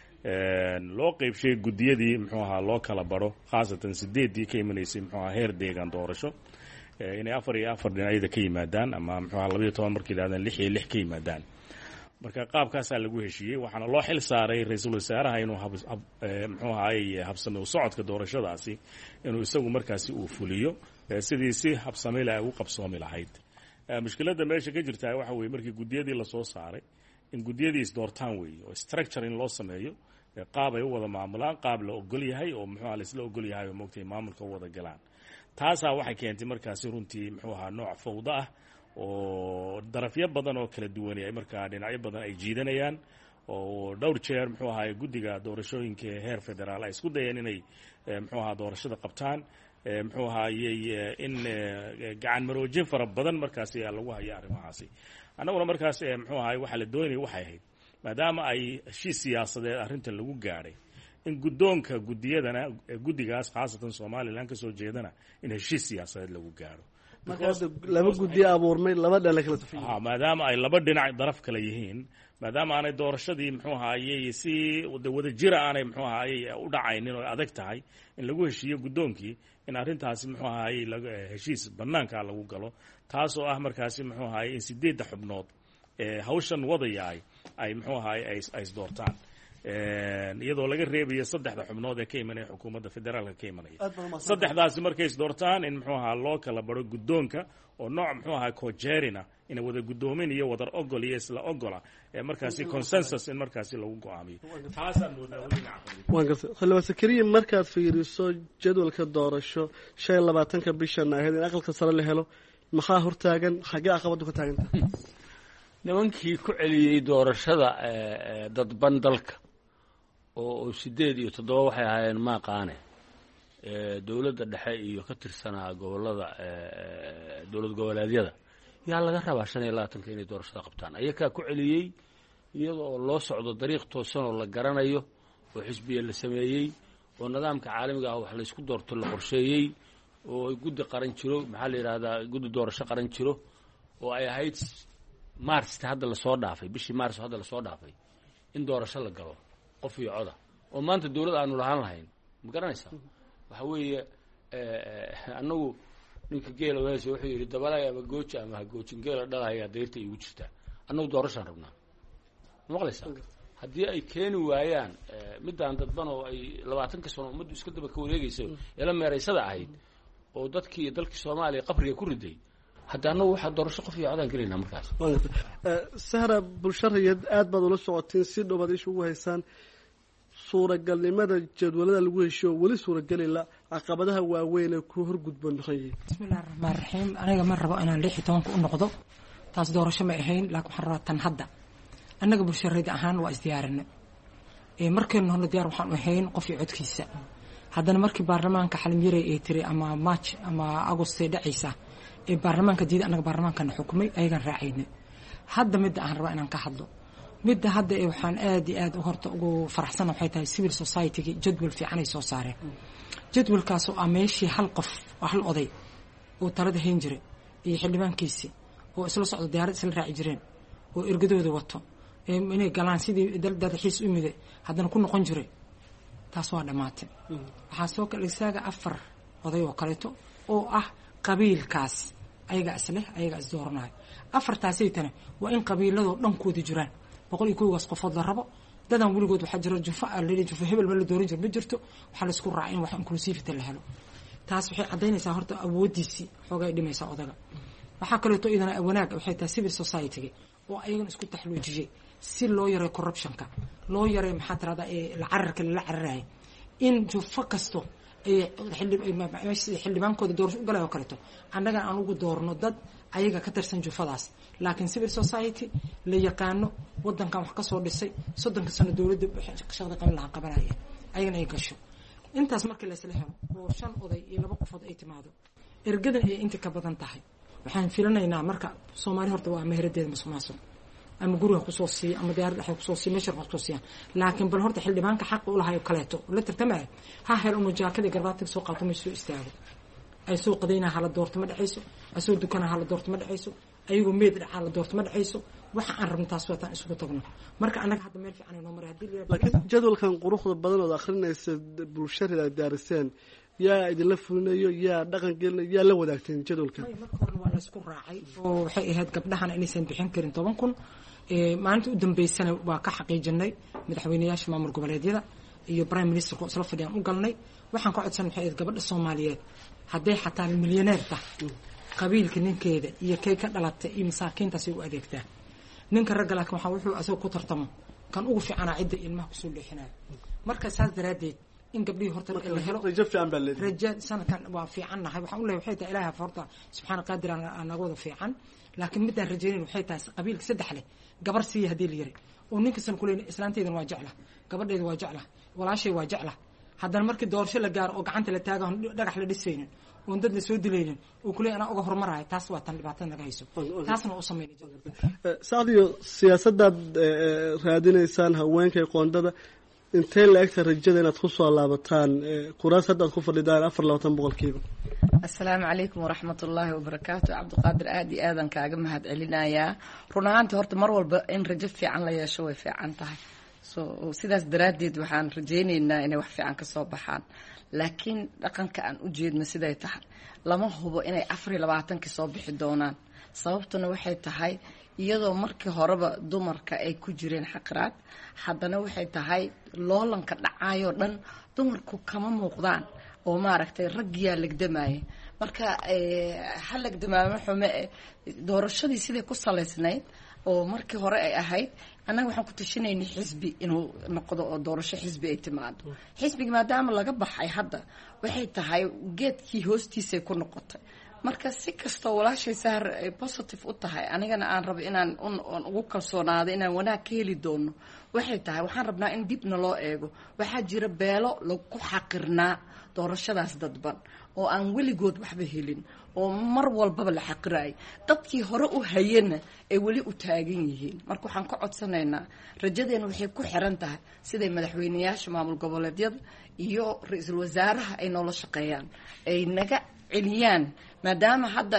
loo qeybshay guddiyadii muxuu ahaa loo kala baro khaasatan 8 ka imanaysay muxuu ahaa heer deegaan doorasho inay 4 iyo 4 dhinacyada ka yimaadaan ama muxuu ahaa 12 markii yidhahdaan 6 iyo 6 ka yimaadaan marka qaabkaasaa lagu heshiiyey waxaana loo xil saaray ra-iisul wasaaraha inuu muxuu ahaay habsame u socodka doorashadaasi inuu isagu markaasi uu fuliyo sidii si habsame leh ay u qabsoomi lahayd mushkiladda meesha ka jirtaa waxa weeye markii guddiyadii lasoo saaray in guddiyadii isdoortaan weeye oo structure in loo sameeyo qaab ay u wada maamulaan qaab la ogol yahay oo muxuu ahaa la isla ogol yahay oo moogtay maamulka u wada galaan taasaa waxay keentay markaasi runtii muxuu ahaa nooc fawdo ah oo darafyo badan oo kala duwan ay markaa dhinacyo badan ay jiidanayaan oo dhowr jeer muxuu ahaa guddiga doorashooyinka heer federaal ay isku dayeen inay muxuu ahaa doorashada qabtaan muxuu ahaayey in gacan maroojin fara badan markaasi lagu hayo arrimahaasi annaguna markaas muxuu ahaay waxaa la doonaya waxay ahayd maadaama ay heshiis siyaasadeed arrintan lagu gaadhay in guddoonka guddiyadana guddigaas khaasatan somalilan ka soo jeedana in heshiis siyaasadeed lagu gaadho marka laba guddiyo abuurmay laba dhinac kala tufay maadaama ay laba dhinac daraf kala yihiin maadaama aanay doorashadii muxuu ahaayey si wada jira aanay muxuu ahaayey u dhacaynin oo adag tahay in lagu heshiiyo guddoonkii in arrintaasi muxuu ahaayey heshiis bannaanka lagu galo taasoo ah markaasi muxuu ahaayey in 8 xubnood hawshan wadayaay ay muxuu ahaayey ay isdoortaan iyadoo laga reebayo 3 xubnood ee ka imanaya xukuumadda federaalka ka imanaya 3daasi markay isdoortaan in muxuu ahaa loo kala baro guddoonka oo nooc muxuu ahaa cojerina in wada guddoomin iyo wadar ogol iyo isla ogola ee markaasi consensus in markaasi lagu go'aamiyo taasaan moodaa xildhibaan sakariye markaad fiiriso jadwalka doorasho 25 bishan ahayd in aqalka sare la helo maxaa hortaagan xaggee caqabadu ka taaganta nimankii ku celiyey doorashada dadban dalka oo 8 iyo 7 waxay ahaayeen maaqaane dowladda dhexe iyo ka tirsanaa gobolada dowlad goboleedyada yaa laga rabaa 25 inay doorashada qabtaan ayagaa ku celiyey iyadoo loo socdo dariiq toosan oo la garanayo oo xisbiye la sameeyey oo nidaamka caalamiga ah wax la isku doorto la qorsheeyey oo guddi qaran jiro maxaa la yiraahdaa guddi doorasho qaran jiro oo ay ahayd mars hadda la soo dhaafay bishii mars hadda la soo dhaafay in doorasho la galo qof iyo coda oo maanta dawladda aanu lahaan lahayn ma garanaysaa waxa weeye annagu ninka geela weesho wuxuu yidhi dabalay ama gooji ama ha goojin geela dhalaya deyrta igu jirtaa annagu doorashaan rabnaa maqlaysaa haddii ay keeni waayaan midaan dadban oo ay 20 sano ummaddu iska daba ka wareegayso ila meeraysada ahayd oo dadkii iyo dalkii Soomaaliya qabriga ku riday hadda annagu waxa doorasho qof iyo codaan galeynaa markaas sahra bulshariyad aad baad ula socotiin si dhowad isugu haysaan suuragalnimada jadwalada lagu heshiyo wali suuragalila caqabadaha waaweyn ee ku horgudban maxay bismillaahir rahmaanir rahiim aniga ma rabo inaan 16 u noqdo taas doorasho ma ahayn laakiin waxaan rabaa tan hadda annaga bulshareed ahaan waa isdiyaarinay markaynu horna diyaar waxaan ahayn qof iyo codkiisa haddana markii baarlamaanka xalim yaray ay tiri ama march ama agost ay dhacaysa baarlamaanka diiday annaga baarlamaankana xukumay ayagaan raacaynay hadda midda aan rabaa inaan ka hadlo midda hadda waxaan aad iyo aad horta ugu faraxsan waxay tahay civil society-ga jadwal fiican ay soo saareen jadwalkaasoo ah meeshii hal qof oo hal oday oo talada hayn jiray iyo xildhibaankiisii oo isla socdo diyaarad isla raaci jireen oo ergadooda wato inay galaan sidii dadaxiis u miday haddana ku noqon jiray taas waa dhammaatay waxaa soo kale isaaga 4 oday oo kaleeto oo ah qabiilkaas ayaga isleh ayaga is dooranayo 4taasaytana waa in qabiiladoo dhankooda jiraan 101 qofood la rabo dadan weligood waxaa jira jufa hebel ma la dooran jiro ma jirto waxaa la isku raacay in wax inclusivity la helo taas waxay cadaynaysaa horta awoodiisii xoogay dhimaysaa odaga waxaa kaleeto idana wanaag waxay tahay civil society-ga oo ayagana isku taxluujiyay si loo yareeyo corruption-ka loo yareeyo maxaa tirada la cararka la cararayo in jufa kasto xildhibaankooda doorasho u galay oo kaleeto annaga aan ugu doorno dad ayaga ka tirsan jufadaas laakiin civil society la yaqaano wadankan wax ka soo dhisay 30 sano dawladda shaqada qaban lahaa qabanaya ayagana ay gasho intaas markii la isla helo oo 5 oday iyo 2 qofood ay timaado ergadan ay inta ka badan tahay waxaan filanaynaa marka Soomaali horta waa meeradeeda musuqmaasuq ama guriga ku soo sii ama diyaarad dhexe ku soo sii meesha ku soo sii laakiin bal horta xildhibaanka xaq u lahayo kaleeto la tartamay ha hel uu jaakada garbaadka soo qaato ma soo istaago ay soo qadayna hala doorto ma dhacayso ay soo dukana hala doorto ma dhacayso ayagu meed dhaca la doorto ma dhacayso waxa aan rabno taas wataan isugu tagno marka anaga hadda meel fiican inoo maray hadii laakiin jadwalkan quruxda badan oo akhrinaysa bulshada ay daariseen yaa idin la fulinayo yaa dhaqan gelinayo yaa la wadaagteen jadwalkan marka hore waa la isku raacay oo waxay ahayd gabdhahan inaysan bixin karin 10,000 maalinta u dambeysana waa ka xaqiijinay madaxweynayaasha maamul goboleedyada iyo prime minister ko isla fadhiyaan u galnay waxaan ka codsan maxay gabadha Soomaaliyeed haday xataa milyaneer tahay qabiilka ninkeeda iyo kay ka dhalatay iyo masaakiintaas ay u adeegtaa ninka ragga laakiin waxa wuxuu asoo ku tartamo kan ugu fiicana cidda ilmaha ku soo leexinaa marka saas daraadeed in gabdhii horta la helo rajo fiican baa leedahay rajo sanadkan waa fiicannahay waxaan u leeyahay waxay tahay ilaahay farta subxaana qaadir anaga wada fiican laakiin midaan rajaynayn waxay tahay qabiilka 3 leh gabar sii hadii la yiri oo ninka san kuleen islaanteedan waa jecla gabadheedu waa jecla walaashay waa jecla haddana markii doorasho la gaaro oo gacanta la taago dhagax la dhisaynin oo dad la soo dilaynin oo kuleen ana uga hormarahay taas waa tan dhibaatada naga hayso taasna oo sameeyay saadiyo siyaasadda raadinaysaan haweenka qoondada intee la egta rajada inaad ku soo laabataan kuraas hadda aad ku fadhidaan 24% السلام عليكم ورحمة الله وبركاته عبد القادر آدي آذن كاغا مهد علينا يا رونانتي هورت مرول إن رجف في عن ليا شوي في عن تاعي سيداس دراديد وحان رجيني إن wax fiican ka soo baxaan laakiin dhaqanka aan u jeedno siday tahay lama hubo inay 24 ka soo bixi doonaan sababtuna waxay tahay iyadoo markii horeba dumarka ay ku jireen xaqraad haddana waxay tahay loolanka dhacayo dhan dumarku kama muuqdaan oo maaragtay raggiya lagdamay marka hal lagdamay xume doorashadii sidii ku saleysnayd oo markii hore ay ahayd anaga waxaan ku tashinaynay xisbi inuu noqdo oo doorasho xisbi ay timaado xisbiga maadaama laga baxay hadda waxay tahay geedkii hoostiisa ku noqotay marka si kastoo walaashay sahar ay positive u tahay anigana aan rabo inaan ugu kalsoonaado inaan wanaag ka heli doono waxay tahay waxaan rabnaa in dibna loo eego waxaa jira beelo lagu xaqirnaa doorashadaas dadban oo aan weligood waxba helin oo mar walbaba la xaqiraay dadkii hore u hayeen ay weli u taagan yihiin marka waxaan ka codsanaynaa rajadeena waxay ku xiran tahay siday madaxweynayaasha maamul goboleedyada iyo ra'iisul wasaaraha ay nolol shaqeeyaan ay naga celiyaan maadaama hadda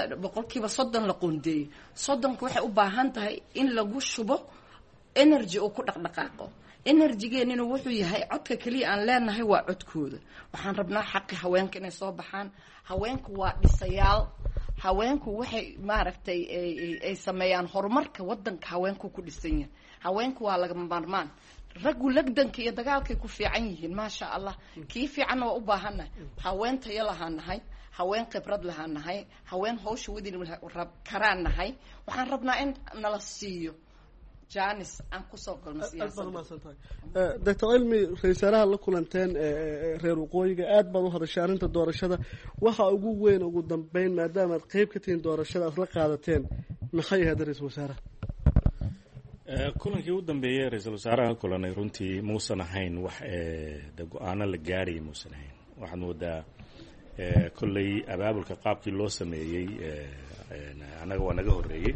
30% la qoondeeyay 30 waxay u baahan tahay in lagu shubo energy oo ku dhaqdhaqaaqo energy-geena wuxuu yahay codka kaliya aan leenahay waa codkooda waxaan rabnaa xaqi haweenka inay soo baxaan haweenku waa dhisayaal haweenku waxay maaragtay ay sameeyaan horumarka wadanka haweenku ku dhisan yahay haweenku waa laga maarmaan raggu lagdanka iyo dagaalkay ku fiican yihiin maasha Allah kii fiican waa u baahanahay haweenta yalahaanahay haween khibrad lahaanahay haween hawsha wadin rab karaan nahay waxaan rabnaa in nala siiyo jaanis aan ku soo galno siyaasadda Dr. Ilmi raysaraha la kulanteen reer waqooyiga aad baan u hadashay arrinta doorashada waxa ugu weyn ugu dambeyn maadaama aad qayb ka tihiin doorashada asla qaadateen maxay ahayd ra'iisul wasaaraha kulankii u dambeeyey ra-iisul wasaaraha kulanay runtii muusan ahayn wax de go-aano la gaarayay muusan ahayn. waxaad moodaa kolley abaabulka qaabkii loo sameeyey annaga waa naga horreeyey,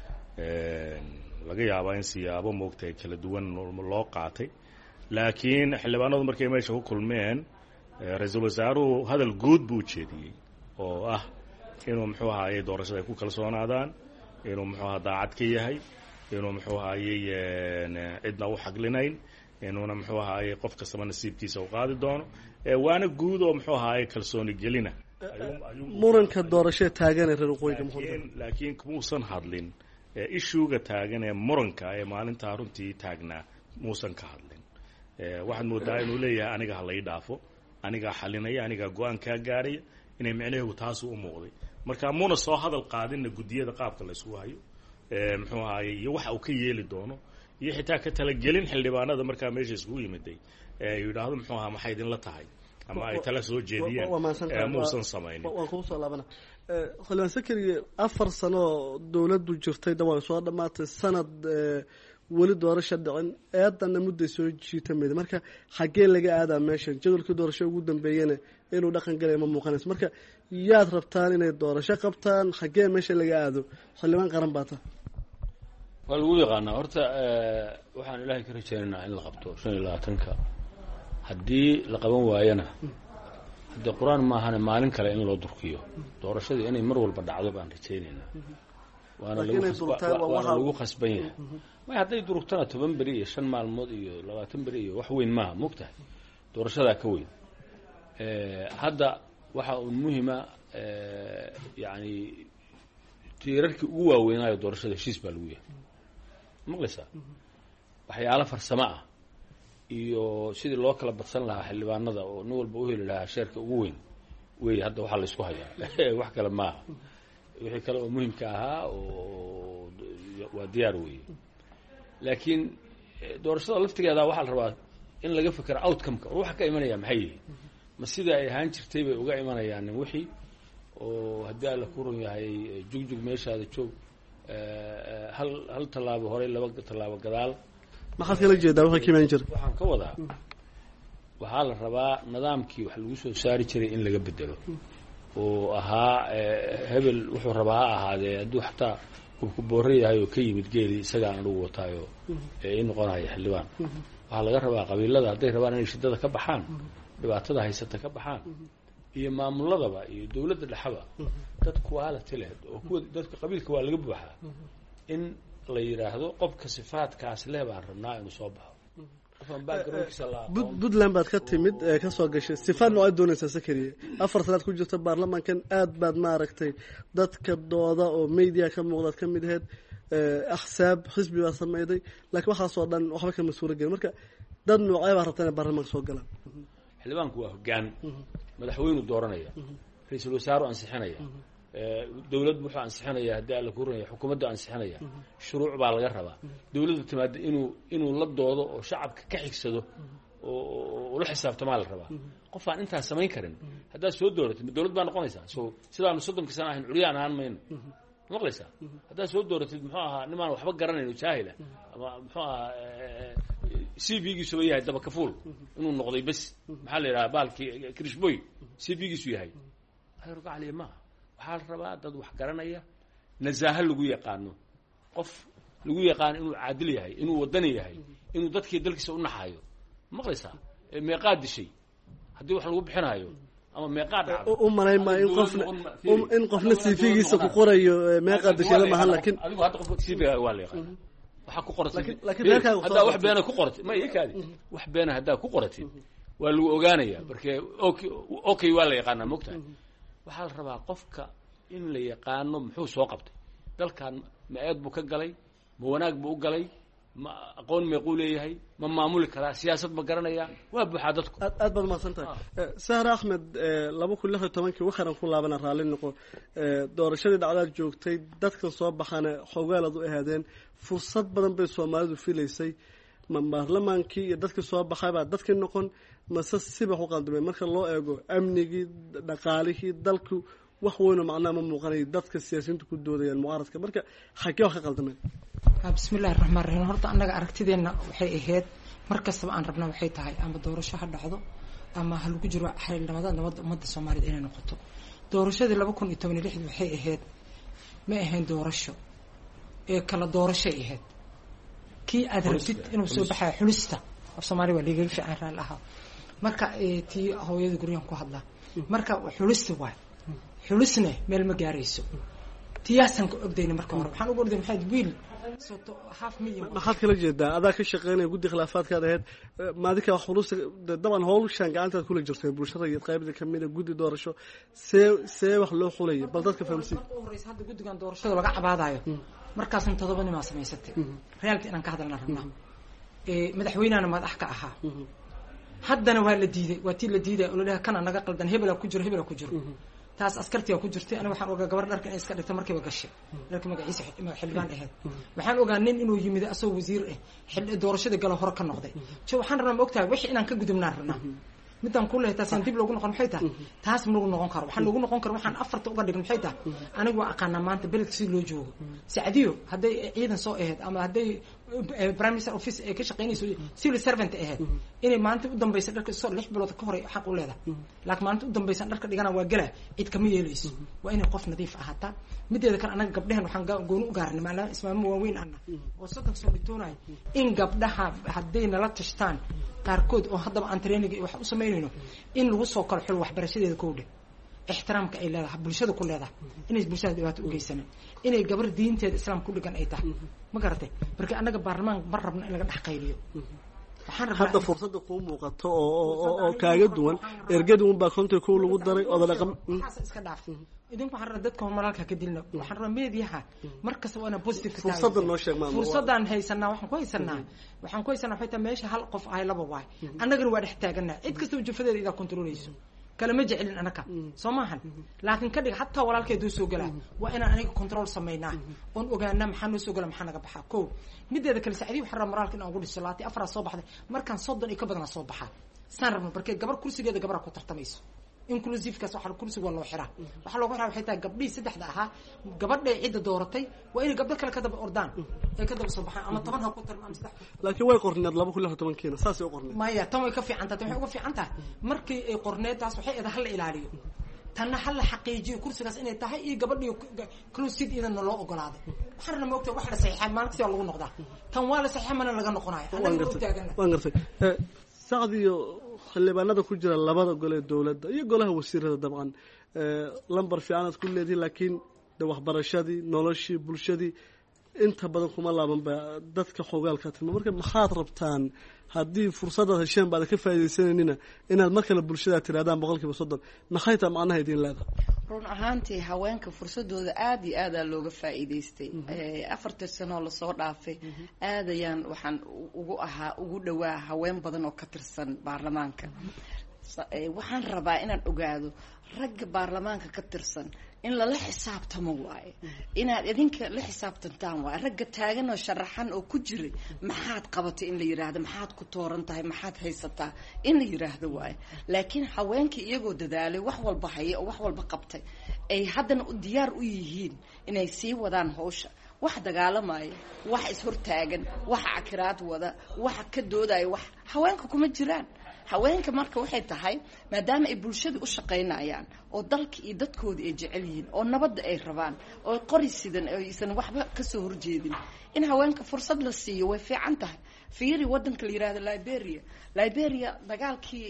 laga yaabaa in siyaabo moogtahay kala duwan loo qaatay, laakiin xildhibaanadu markay meesha ku kulmeen ra-iisul wasaaruhu hadal guud buu ujeediyey oo ah inuu muxuu ahaayey doorashada ay ku kalsoonaadaan, inuu muxuu ahaa daacad ka yahay, inuu muxuu ahaayey cidna u xaglinayn, inuuna muxuu ahaayey qof kastaba nasiibkiisa u qaadi doono, waana guud oo muxuu ahaayey kalsooni gelina. muranka doorashee taagan ee reer waqooyiga laakiin muusan hadlin ishuuga taagan ee muranka ee maalintaa runtii taagnaa muusan ka hadlin. waxaad moodaa inuu leeyahay aniga ha lai dhaafo, anigaa xalinaya, anigaa go-aankaa gaaraya, inay micnaheegu taasu u muuqday. marka muuna soo hadal qaadinna guddiyada qaabka la isugu hayo muxuu ahaayey iyo waxa uu ka yeeli doono, iyo xitaa ka talagelin xildhibaanada markaa meesha isugu yimiday yidhaahdo muxuu ahaa maxay idinla tahay ama ay tala soo jeediyeen muusan samaynin. waan kugu soo laabana xildhibaan sakariye 4 sano dowladdu jirtay da way soo dhammaatay sanad weli doorasho dhicin eedanna mudday soo jiitamayda. marka xaggee laga aadaa meeshan jadwalkii doorasho ugu dambeeyana inuu dhaqan galay ma muuqanayso. marka yaad rabtaan inay doorasho qabtaan, xaggee meesha laga aado? xildhibaan qaran baa ta waa lagu yaqaanaa horta waxaan ilaahay ka rajaynaynaa in la qabto 25-ka. haddii la qaban waayana haddii qur-aan maahane maalin kale in loo durkiyo doorashadii inay mar walba dhacdo baan rajaynaynaa, waana lagu khasban yahay. may hadday durugtana 10 beri iyo 5 maalmood iyo 20 beri iyo wax weyn maaha, mogtahay doorashadaa ka weyn. hadda waxa uun muhima yani tiirarkii ugu waaweynaayo doorashada heshiis baa lagu yahay, maqlaysaa waxyaalo farsamo ah iyo sidii loo kala badsan lahaa xildhibaanada oo nin walba u heli lahaa sheerka ugu weyn wey hadda waxaa la isku hayaa wax kale maaha. wixii kale oo muhimka ahaa oo waa diyaar weeye, laakiin doorashada laftigeeda waxaa la rabaa in laga fikero outcome-ka oo waxa ka imanaya maxay yihiin, ma sida ay ahaan jirtay bay uga imanayaan wixii oo haddii alla ku run yahay jugjug meeshaada joog, hal tallaabo horey 2 tallaabo gadaal. maxaad kala jeedaa waxa ka iman jira? waxaan ka wadaa waxaa la rabaa nidaamkii wax lagu soo saari jiray in laga bedelo oo ahaa hebel wuxuu rabaa ha ahaadee hadduu xataa uu ku boorre yahay oo ka yimid geeli isagaan anugu wataayo i noqonaya xildhibaan. waxaa laga rabaa qabiilada hadday rabaan inay shidada ka baxaan, dhibaatada haysata ka baxaan, iyo maamuladaba iyo dowladda dhexaba dad quality leh oo kuwa dadka qabiilka waa laga buuxaa in la yiraahdo qofka sifaadkaas leh baan rabnaa inuu soo baxo. puntland baad ka timid ka soo gashay, sifaad noocay doonaysaa sakariye? 4 sanaad ku jirta baarlamaankan, aad baad maaragtay dadka dooda oo media ka muuqdaad ka mid ahayd, axsaab xisbi baa sameyday, laakiin waxaasoo dhan waxba kama suura gelin. marka dad noocay baa rabtaa inay baarlamaanka soo galaan? xildhibaanku waa hoggaan, madaxweynu dooranaya, ra-iisul wasaaru ansixinaya, dowlad wuxuu ansixinaya, haddii alla ku runaya xukuumadda ansixinaya, shuruuc baa laga rabaa. dowladda timaada inuu la doodo oo shacabka ka xigsado oo la xisaabtamaa la rabaa. qof aan intaas samayn karin haddaad soo dooratid dowlad baa noqonaysaa. so sidaanu 30 sano ahayn curyaan ahaan mayno, maqlaysaa? haddaad soo dooratid muxuu ahaa nimaan waxba garanayno jaahila ama muxuu ahaa CV-giisuba yahay daba kafuul inuu noqday bas maxaa la yidhaha baalkii krishboy CV-giisu yahay rugacaliya maaha. waxaa la rabaa dad wax garanaya, nasaaha lagu yaqaano, qof lagu yaqaano inuu caadil yahay, inuu wadani yahay, inuu dadkii dalkiisa u naxayo, maqlaysaa? meeqaa dishay haddii wax lagu bixinayo ama meeqaa dhacdo u malaymaa in qofna CV-giisa ku qorayo meeqaa dishay maaha. laakiin adigu hadda qofka CV-ga waa la yaqaan waxaa ku qoratay, haddaa wax beena ku qoratay ma ikaadi wax beena haddaa ku qoratid waa lagu ogaanaya, marka okay waa la yaqaanaa, mogtahay? waxaa la rabaa qofka in la yaqaano muxuu soo qabtay dalkan, ma eed buu ka galay, ma wanaag buu u galay, ma aqoon meequu leeyahay, ma maamuli karaa, siyaasad ma garanaya, waa buuxaa dadku. aad baad mahadsan tahay sahre axmed. 2016 waxaan ku laabana raalli noqo, doorashadii dhacdaad joogtay, dadkan soo baxana xogaalaad u ahaadeen, fursad badan bay soomaalidu filaysay. ma baarlamaankii iyo dadkii soo baxay baa dadkii noqon, mase siba u qaldamay? marka loo eego amnigii, dhaqaalihii dalku wax weynoo macnaha ma muuqanay, dadka siyaasiyiintu ku doodayaan mucaaradka. marka xaggee wax ka qaldameen? bismillahi raxmaan raxiim horta annaga aragtideenna waxay ahayd mar kastaba aan rabna waxay tahay ama doorasho ha dhacdo ama ha lagu jiro xildhibaanada nabadda ummadda Soomaaliyeed inay noqoto doorashadii 2016 waxay ahayd ma ahayn doorasho ee kala doorashay ahayd kii aad rabtid inuu soo baxay xulista af Soomaali waa liiga fiican raal aha marka tii hooyada guriyaan ku hadlaa marka xulista waa xulisna meel ma gaarayso tiyaasan ku ogdayna marka hore waxaan ugu orday maxay wiil soto half million maxaad kala jeedaa adaa ka shaqeynaya guddi khilaafaadkaad ahayd maadika xulus daban howlshan gacantaad kula jirtay bulshada iyo qaybta kamid ah guddi doorasho see wax loo xulay bal dadka fahamsiin horeysa hadda guddigan doorashada laga cabaadayo markaasna 7 nin ma samaysatay reality inaan ka hadalna rabnaa madaxweynaha madax ka ahaa haddana waa la diiday waa tii la diiday oo la kana naga qaldan hebela ku jiro taas askartiga ku jirtay aniga waxaan ogaa gabar dharka iska dhigtay markiiba gashay dharka magaciisa xildhibaan ahayd waxaan ogaa nin inuu yimid asoo wasiir doorashada galo hore ka noqday waxaan rabnaa ma ogtahay wixii inaan ka gudubnaan rabnaa midaan ku leeyahay taas dib loogu noqon maxay tahay taas ma lagu noqon karo waxaan lagu noqon karo waxaan afarta uga dhigin maxay tahay anigu waa aqaana maanta beledka si loo joogo Saadiyo haday ciidan soo ahayd ama haday prime minister office ee ka shaqeynayso civil servant ahayd inay maanta u dambaysan dharka soo 6 bilood ka hor xaq u leedahay laakiin maanta u dambaysan dharka dhigana waa gala cid kama yeelayso waa inay qof nadiif ahaato mideeda kan anaga gabdhahan waxaan gooni u gaarnay maala ismaamo waaweyn anna oo soddon soo dhitoonay in gabdhaha haday nala tashtaan qaarkood oo haddaba aan training wax u sameeyno in lagu soo kala xul waxbarashadeeda koodhe ixtiraamka ay leedahay bulshada ku leedahay inay bulshada dhibaato u geysanay inay gabar diinteeda islaam ku dhigan ay tahay ma garatay marka anaga baarlamaan bar rabna in laga dhaxqayliyo hadda fursada ku muuqato oo kaaga duwan ergadu un baa konta ku lagu daray oo dhaqan iska dhaaf idinku waxaan rabaa dadka horumarka ka dilna waxaan rabaa meediyaha markas waa positive ka fursada noo sheeg maamul fursadan haysanaa waxaan ku haysanaa xitaa meesha hal qof ay laba waay annagana waa dhex taaganaa cid kasta wajifadeeda ida kontroleyso kala ma jecelin anaka Soomahan laakiin ka dhig hatta walaalkeedu soo galaa waa inaan aniga control sameeynaa oo ogaanaa maxaa noo soo gala maxaa naga baxaa ko mideeda kale Saadiyo waxaan rabaa moraalka in aan ugu dhiso laati afar soo baxday markaan 30 ka badan soo baxaa saan rabno barkay gabar kursigeeda gabar ku tartamayso inclusive kaas waxa kursiga loo xiraa waxa loogu xiraa waxay tahay gabdhii saddexda ahaa gabadhay cid dooratay waa in gabdho kale ka daba ordaan ay ka daba soo baxaan ama 10 ha ku tarmaan ama 3 laakiin way qorneed 2 kiina saas ay qorneed maya tan way ka fiican tahay waxay uga fiican tahay markii ay qorneed taas waxay eedahay hal ilaaliyo tan hal xaqiijiyo kursigaas inay tahay iyo gabadhii closed idan loo ogolaaday waxaana ma ogtahay wax la saxiixay maalintii lagu noqdaa tan waa la saxiixay mana laga noqonayo waan gartay Saadiyo xildhibaanada ku jira labada gole dawladda iyo golaha wasiirada dabcan lambar fiican aad ku leedahay laakiin waxbarashadii noloshii bulshadii inta badan kuma laaban ba dadka xogaalka tilmaam marka maxaad rabtaan haddii fursada hesheen baad ka faa'iideysanayna inaad markale bulshada tiraadaan 100% maxay taa macnaha idin leedahay run ahaantii haweenka fursadooda aad iyo aad looga faa'iideystay 4 sano la soo dhaafay aadayaan waxaan ugu dhawaa haween badan oo ka tirsan baarlamaanka waxaan rabaa inaan ogaado ragga baarlamaanka ka tirsan in la xisaabtamo waaye inaad idinka la xisaabtantaan waaye ragga taagan oo sharaxan oo ku jiray maxaad qabatay in la yiraahdo maxaad ku tooran tahay maxaad haysataa in la yiraahdo waaye laakiin haweenkii iyagoo dadaalay wax walba hayay oo wax walba qabtay ay haddana u diyaar u yihiin inay sii wadaan hawsha wax dagaalamaya wax is hortaagan wax akiraad wada wax ka doodaya wax haweenka kuma jiraan haweenka marka waxay tahay maadaama ay bulshada u shaqeynayaan oo dalka iyo dadkooda ay jecel yihiin oo nabadda ay rabaan oo qori sidan aysan waxba ka soo horjeedin in haweenka fursad la siiyo way fiican tahay fiiri wadanka la yiraahdo Liberia dagaalkii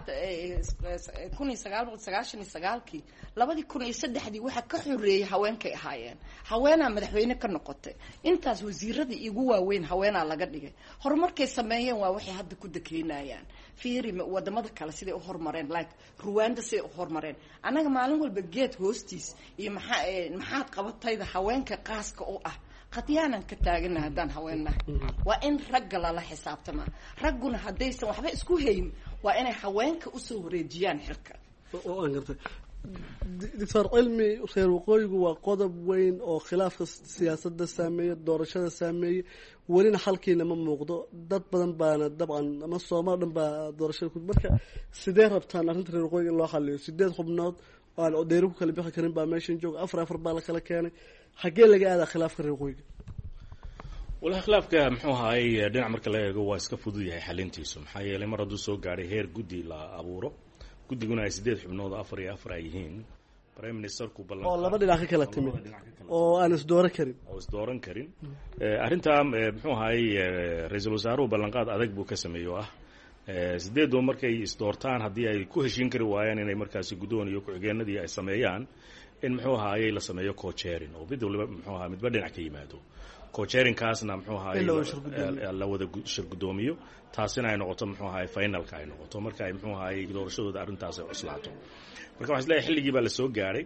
1999 2003 waxa ka xoreeyay haweenkay ahaayeen haweenaa madaxweyne ka noqotay intaas wasiirada igu waaweyn haweenaa laga dhigay horumarkay sameeyeen waa waxay hadda ku dakeynayaan fiiri wadamada kale sidii u hormareen like Rwanda sidii u hormareen anaga maalin walba geed hoostiis iyo maxaad qabatayda haweenka qaaska oo ah qadiyaanan ka taagana hadaan haweennahay waa in ragga la xisaabtama ragguna hadaysan waxba isku hayn waa inay haweenka u soo wareejiyaan xilka oo aan gartay dictor cilmi reer waqooyigu waa qodob weyn oo khilaafka siyaasadda saameeya doorashada saameeya welina xalkiina ma muuqdo dad badan baana dabcan ama Soomaal dhan baa doorashada ku marka sidee rabtaan arrinta reer waqooyiga loo xalliyo 8 xubnood oo aan odeero ku kala bixi karin baa meeshan joog 4 baa la kala keenay xagee laga aadaa khilaafka reer waqooyiga walahi khilaafka muxuu ahaayey dhinac marka la eego waa iska fudud yahay xalintiisu maxaa yeelay mar hadduu soo gaadhay heer guddi la abuuro guddiguna ay 8 xubnood 4 iyo 4 ay yihiin prime ministerku ballan oo laba dhinac ka kala timid oo aan isdooran karin arrintaa muxuu ahaayey ra-iisul wasaaruhu ballanqaad adag buu ka sameeyey oo ah 8 markay isdoortaan haddii ay ku heshiin kari waayaan inay markaasi guddoon iyo ku-xigeenadii ay sameeyaan in muxuu ahaayey la sameeyo co-chairing oo mid waliba muxuu ahaa midba dhinac ka yimaado co-chairingkaasna muxuu ahaayey la wada shir guddoomiyo taasina ay noqoto muxuu ahaayey finalka ay noqoto marka ay muxuu ahaayey doorashadooda arrintaas ay cuslaato marka waxaan isleeyahay xilligii baa la soo gaadhay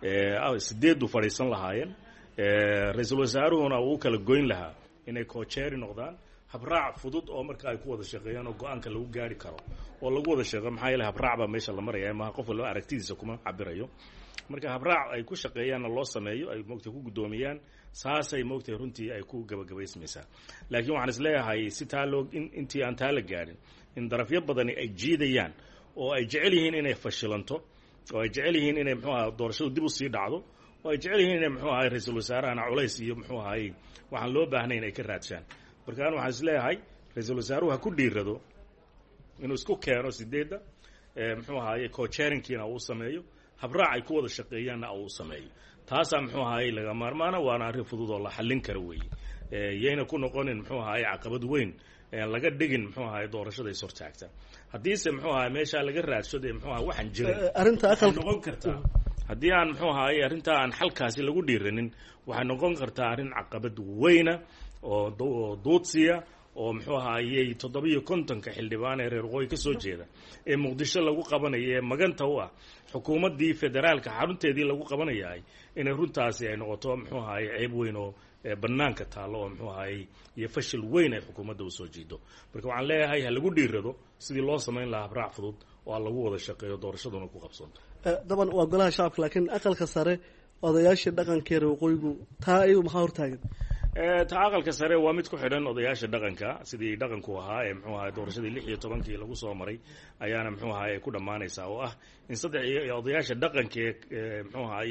8 fadhiisan lahaayeen ra-iisul wasaaruhuna uu kala goyn lahaa inay co-chairing noqdaan habraac fudud oo marka ay ku wada shaqeeyaan oo go-aanka lagu gaari karo oo lagu wada shaqeeyo maxaa yeelay habraac baa meesha la maraya maaha qof walba aragtidiisa kuma cabirayo marka habraac ay ku shaqeeyaanna loo sameeyo ay moogtay ku guddoomiyaan saasay moogtay runtii ay ku gabagabaysmaysaa laakiin waxaan isleeyahay si taa loo intii aan taa la gaadhin in darafyo badani ay jiidayaan oo ay jecel yihiin inay fashilanto oo ay jecel yihiin inay muxuu ahaa doorashadu dib u sii dhacdo oo ay jecel yihiin inay muxuu ahaay ra-iisul wasaarahana culays iyo muxuu ahaayey waxaan loo baahnayn ay ka raadshaan marka an waxaan isleeyahay ra-iisul wasaaruhu ha ku dhiirado inuu isku keeno 8 muxuu ahaayey co-chairingkiina uu sameeyo habraac ay ku wada shaqeeyaanna uu sameeyo taasaa muxuu ahaayey laga maarmaana waana arrin fudud oo la xallin kara weeye yayna ku noqonin muxuu ahaayey caqabad weyn laga dhigin muxuu ahaayey doorashada is hortaagta haddiise muxuu ahaayey meeshaa laga raadsado muxuu ahaa waxaan jiray arrinta aqalka noqon kartaa haddii aan muxuu ahaayey arrintaa aan xalkaasi lagu dhiiranin waxay noqon kartaa arrin caqabad weyna oo duudsiya oo muxuu ahaayey 750 xildhibaan ee reer waqooyi ka soo jeeda ee muqdisho lagu qabanayo ee maganta u ah xukuumaddii federaalka xarunteedii lagu qabanayahay inay runtaasi ay noqoto muxuu ahaayey ceeb weyn oo bannaanka taallo oo muxuu ahaayey iyo fashil weyn ay xukuumadda u soo jiido marka waxaan leeyahay ha lagu dhiirado sidii loo samayn lahaa habraac fudud oo lagu wada shaqeeyo doorashaduna ku qabsanto daban waa golaha shacabka laakiin aqalka sare odayaashii dhaqanka reer waqooyigu taa iyagu maxaa hortaagan ta aqalka sare waa mid ku xidhan odayaasha dhaqanka sidii dhaqanku ahaa ee muxuu ahaa doorashadii 16 lagu soo maray ayaana muxuu ahaa ay ku dhamaanaysaa oo ah in odayaasha dhaqanka muxuu ahaa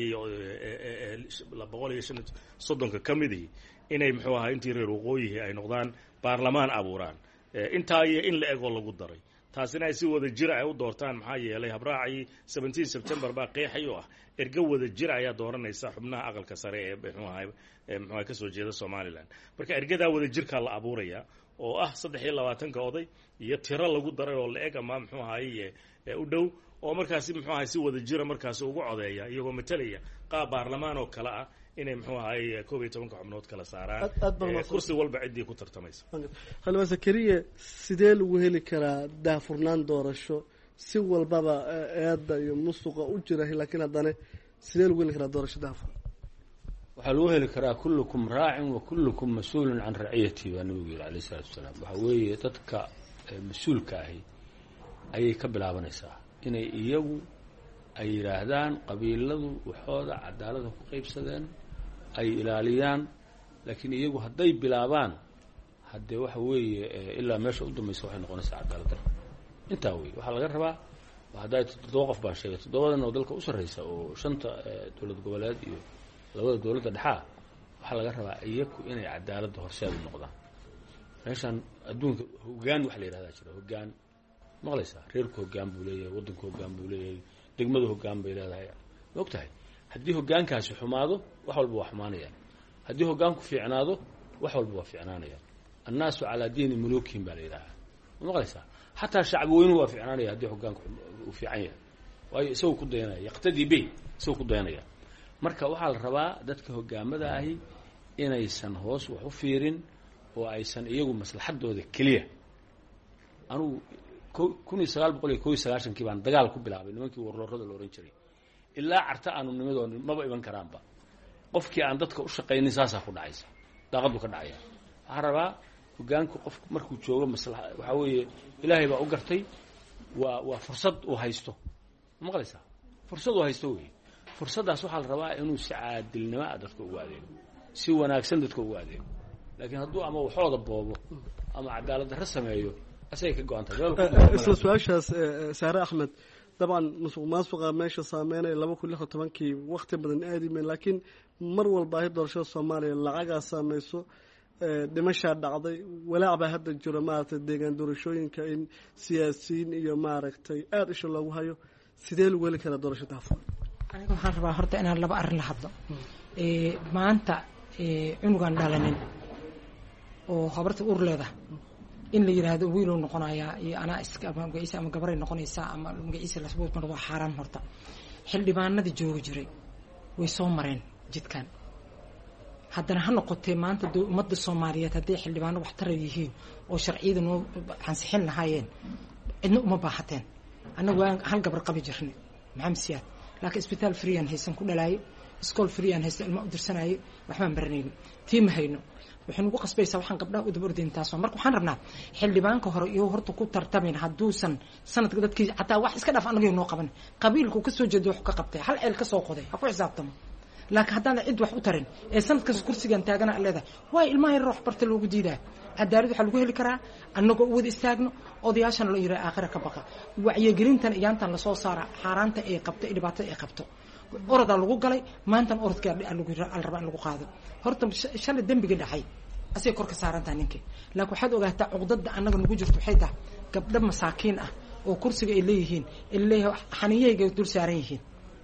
235 kamidii inay muxuu ahaa intii reer waqooyihi ay noqdaan baarlamaan abuuraan intaa iyo in la ego lagu daray taasina ay si wada jir ay u doortaan maxaa yeelay habraacii 17 September baa qeexay oo ah erga wada jir ayaa dooranaysa xubnaha aqalka sare ee muxuu ahaa ka soo jeeda Somaliland marka ergadaa wada jirka la abuuraya oo ah 23 oday iyo tiro lagu daray oo la eg ama muxuu ahaayey u dhow oo markaasi muxuu ahaayey si wada jira markaasi ugu codeeya iyagoo matalaya qaab baarlamaan oo kala ah inay muxuu ahaayey 12 xubnood kala saaraan kursi walba cidii ku tartamaysa halwa Zakariya sidee lagu heli karaa daafurnaan doorasho si walbaba eedda iyo musuqa u jira laakiin haddana sidee lagu heli karaa doorasho daafur waxaa lagu heli karaa kullukum raacin wa kullukum mas-uulun can raciyati baa nabigu yidhi alayhi salaatu wasalaam waxaa weeye dadka mas-uulka ahi ayay ka bilaabanaysaa inay iyagu ay yidhaahdaan qabiiladu waxooda cadaalada ku qaybsadeen ay ilaaliyaan laakiin iyagu hadday bilaabaan haddee waxa weeye ilaa meesha u dambaysa waxay noqonaysaa cadaalad darro intaa wey waxaa laga rabaa hadday 7 qof baan sheegay 7dan oo dalka u sarreysa oo 5 dowlad goboleed iyo labada dowladda dhexaa waxaa laga rabaa iyagu inay cadaaladda horseed u noqdaan meeshaan adduunka hoggaan wax la yidhahdaa jira hoggaan maqlaysaa reerku hoggaan buu leeyahay waddanku hoggaan buu leeyahay degmadu hoggaan bay leedahay ma ogtahay haddii hoggaankaasi xumaado wax walba waa xumaanayaan haddii hoggaanku fiicnaado wax walba waa fiicnaanayaan annaasu calaa diini muluukihim baa la yidhahaa ma maqlaysaa xataa shacbi weynuhu waa fiicnaanaya haddii hoggaanku uu fiican yahay waayo isagoo ku dayanaya yaqtadii bey isagoo ku dayanaya marka waxaa la rabaa dadka hoggaamada ahi inaysan hoos wax u fiirin oo aysan iyagu maslaxadooda keliya anugu 1991 baan dagaal ku bilaabay nimankii warloorada la oran jiray ilaa carta aanu nimadoon maba iban karaanba qofkii aan dadka u shaqaynin saasaa ku dhacaysa daaqadu ka dhacaya waxaa rabaa hoggaanku qofku markuu joogo maslaxa waxaa weeye ilaahay baa u gartay waa fursad uu haysto maqlaysaa fursad uu haysto weeye fursaddaas waxaa la rabaa inuu si caadilnimo ah dadka ugu adeego si wanaagsan dadka ugu adeego laakiin hadduu ama waxooda boobo ama cadaalad darro sameeyo asay ka go'an tahay isla su'aashaas Saare Axmed dabcan musuqmaasuqa meesha saameynay 2016 waqti badan aadimeen laakiin mar walba ay doorashada Soomaaliya lacaga saameyso dhimashaa dhacday walaac baa hadda jiro maaragtay deegaan doorashooyinka in siyaasiyiin iyo maaragtay aada isha loogu hayo sidee lagu heli karaa doorasho daafur aniga waxaan rabaa horta inaan laba arrin la hadlo maanta cunugaan dhalanin oo habarta uur leedahay in la yidhaahdo wiiluu noqonayaa iyo anaa iska ama magaciisa ama gabaray noqonaysaa ama magaciisa lasbuut mar waa xaaraan horta xildhibaanadii joogi jiray way soo mareen jidkan haddana ha noqotee maanta ummadda soomaaliyeed hadday xildhibaano waxtaray yihiin oo sharciyada noo ansixin lahaayeen cidna uma baahateen annagu waan hal gabar qabi jirnay maxamed siyaad laakiin isbitaal freean haysan ku dhalaayo iskool freean haysan ilma u dirsanaayo waxbaan baranayno tii ma hayno waxay nagu qasbaysaa waxaan gabdhaha u daba ordayn taasoo marka waxaan rabnaa xildhibaanka hore iyo horta ku tartamin hadduusan sanadka dadkii xataa wax iska dhaaf annaga noo qaban qabiilku ka soo jeedo wax ka qabtay hal ceel ka soo qoday ha ku xisaabtamo laakiin haddaan cid wax u tarin ee sanadkaas kursigan taagana leedahay waa ilmaha yar wax barta loogu diidaa cadaalad waxaa lagu heli karaa annagoo u wada istaagno odayaashana la yidhaha aakhira ka baqa wacyigelintan iyaantan lasoo saara xaaraanta ay qabto ee dhibaatada ay qabto orodaa lagu galay maantan orodkaa la rabaa in lagu qaado horta shalay dembiga dhacay asay kor ka saarantaha ninkii laakiin waxaad ogaataa cuqdada annaga nagu jirto waxay tahay gabdho masaakiin ah oo kursiga ay leeyihiin leeyahay xaniyahayga dul saaran yihiin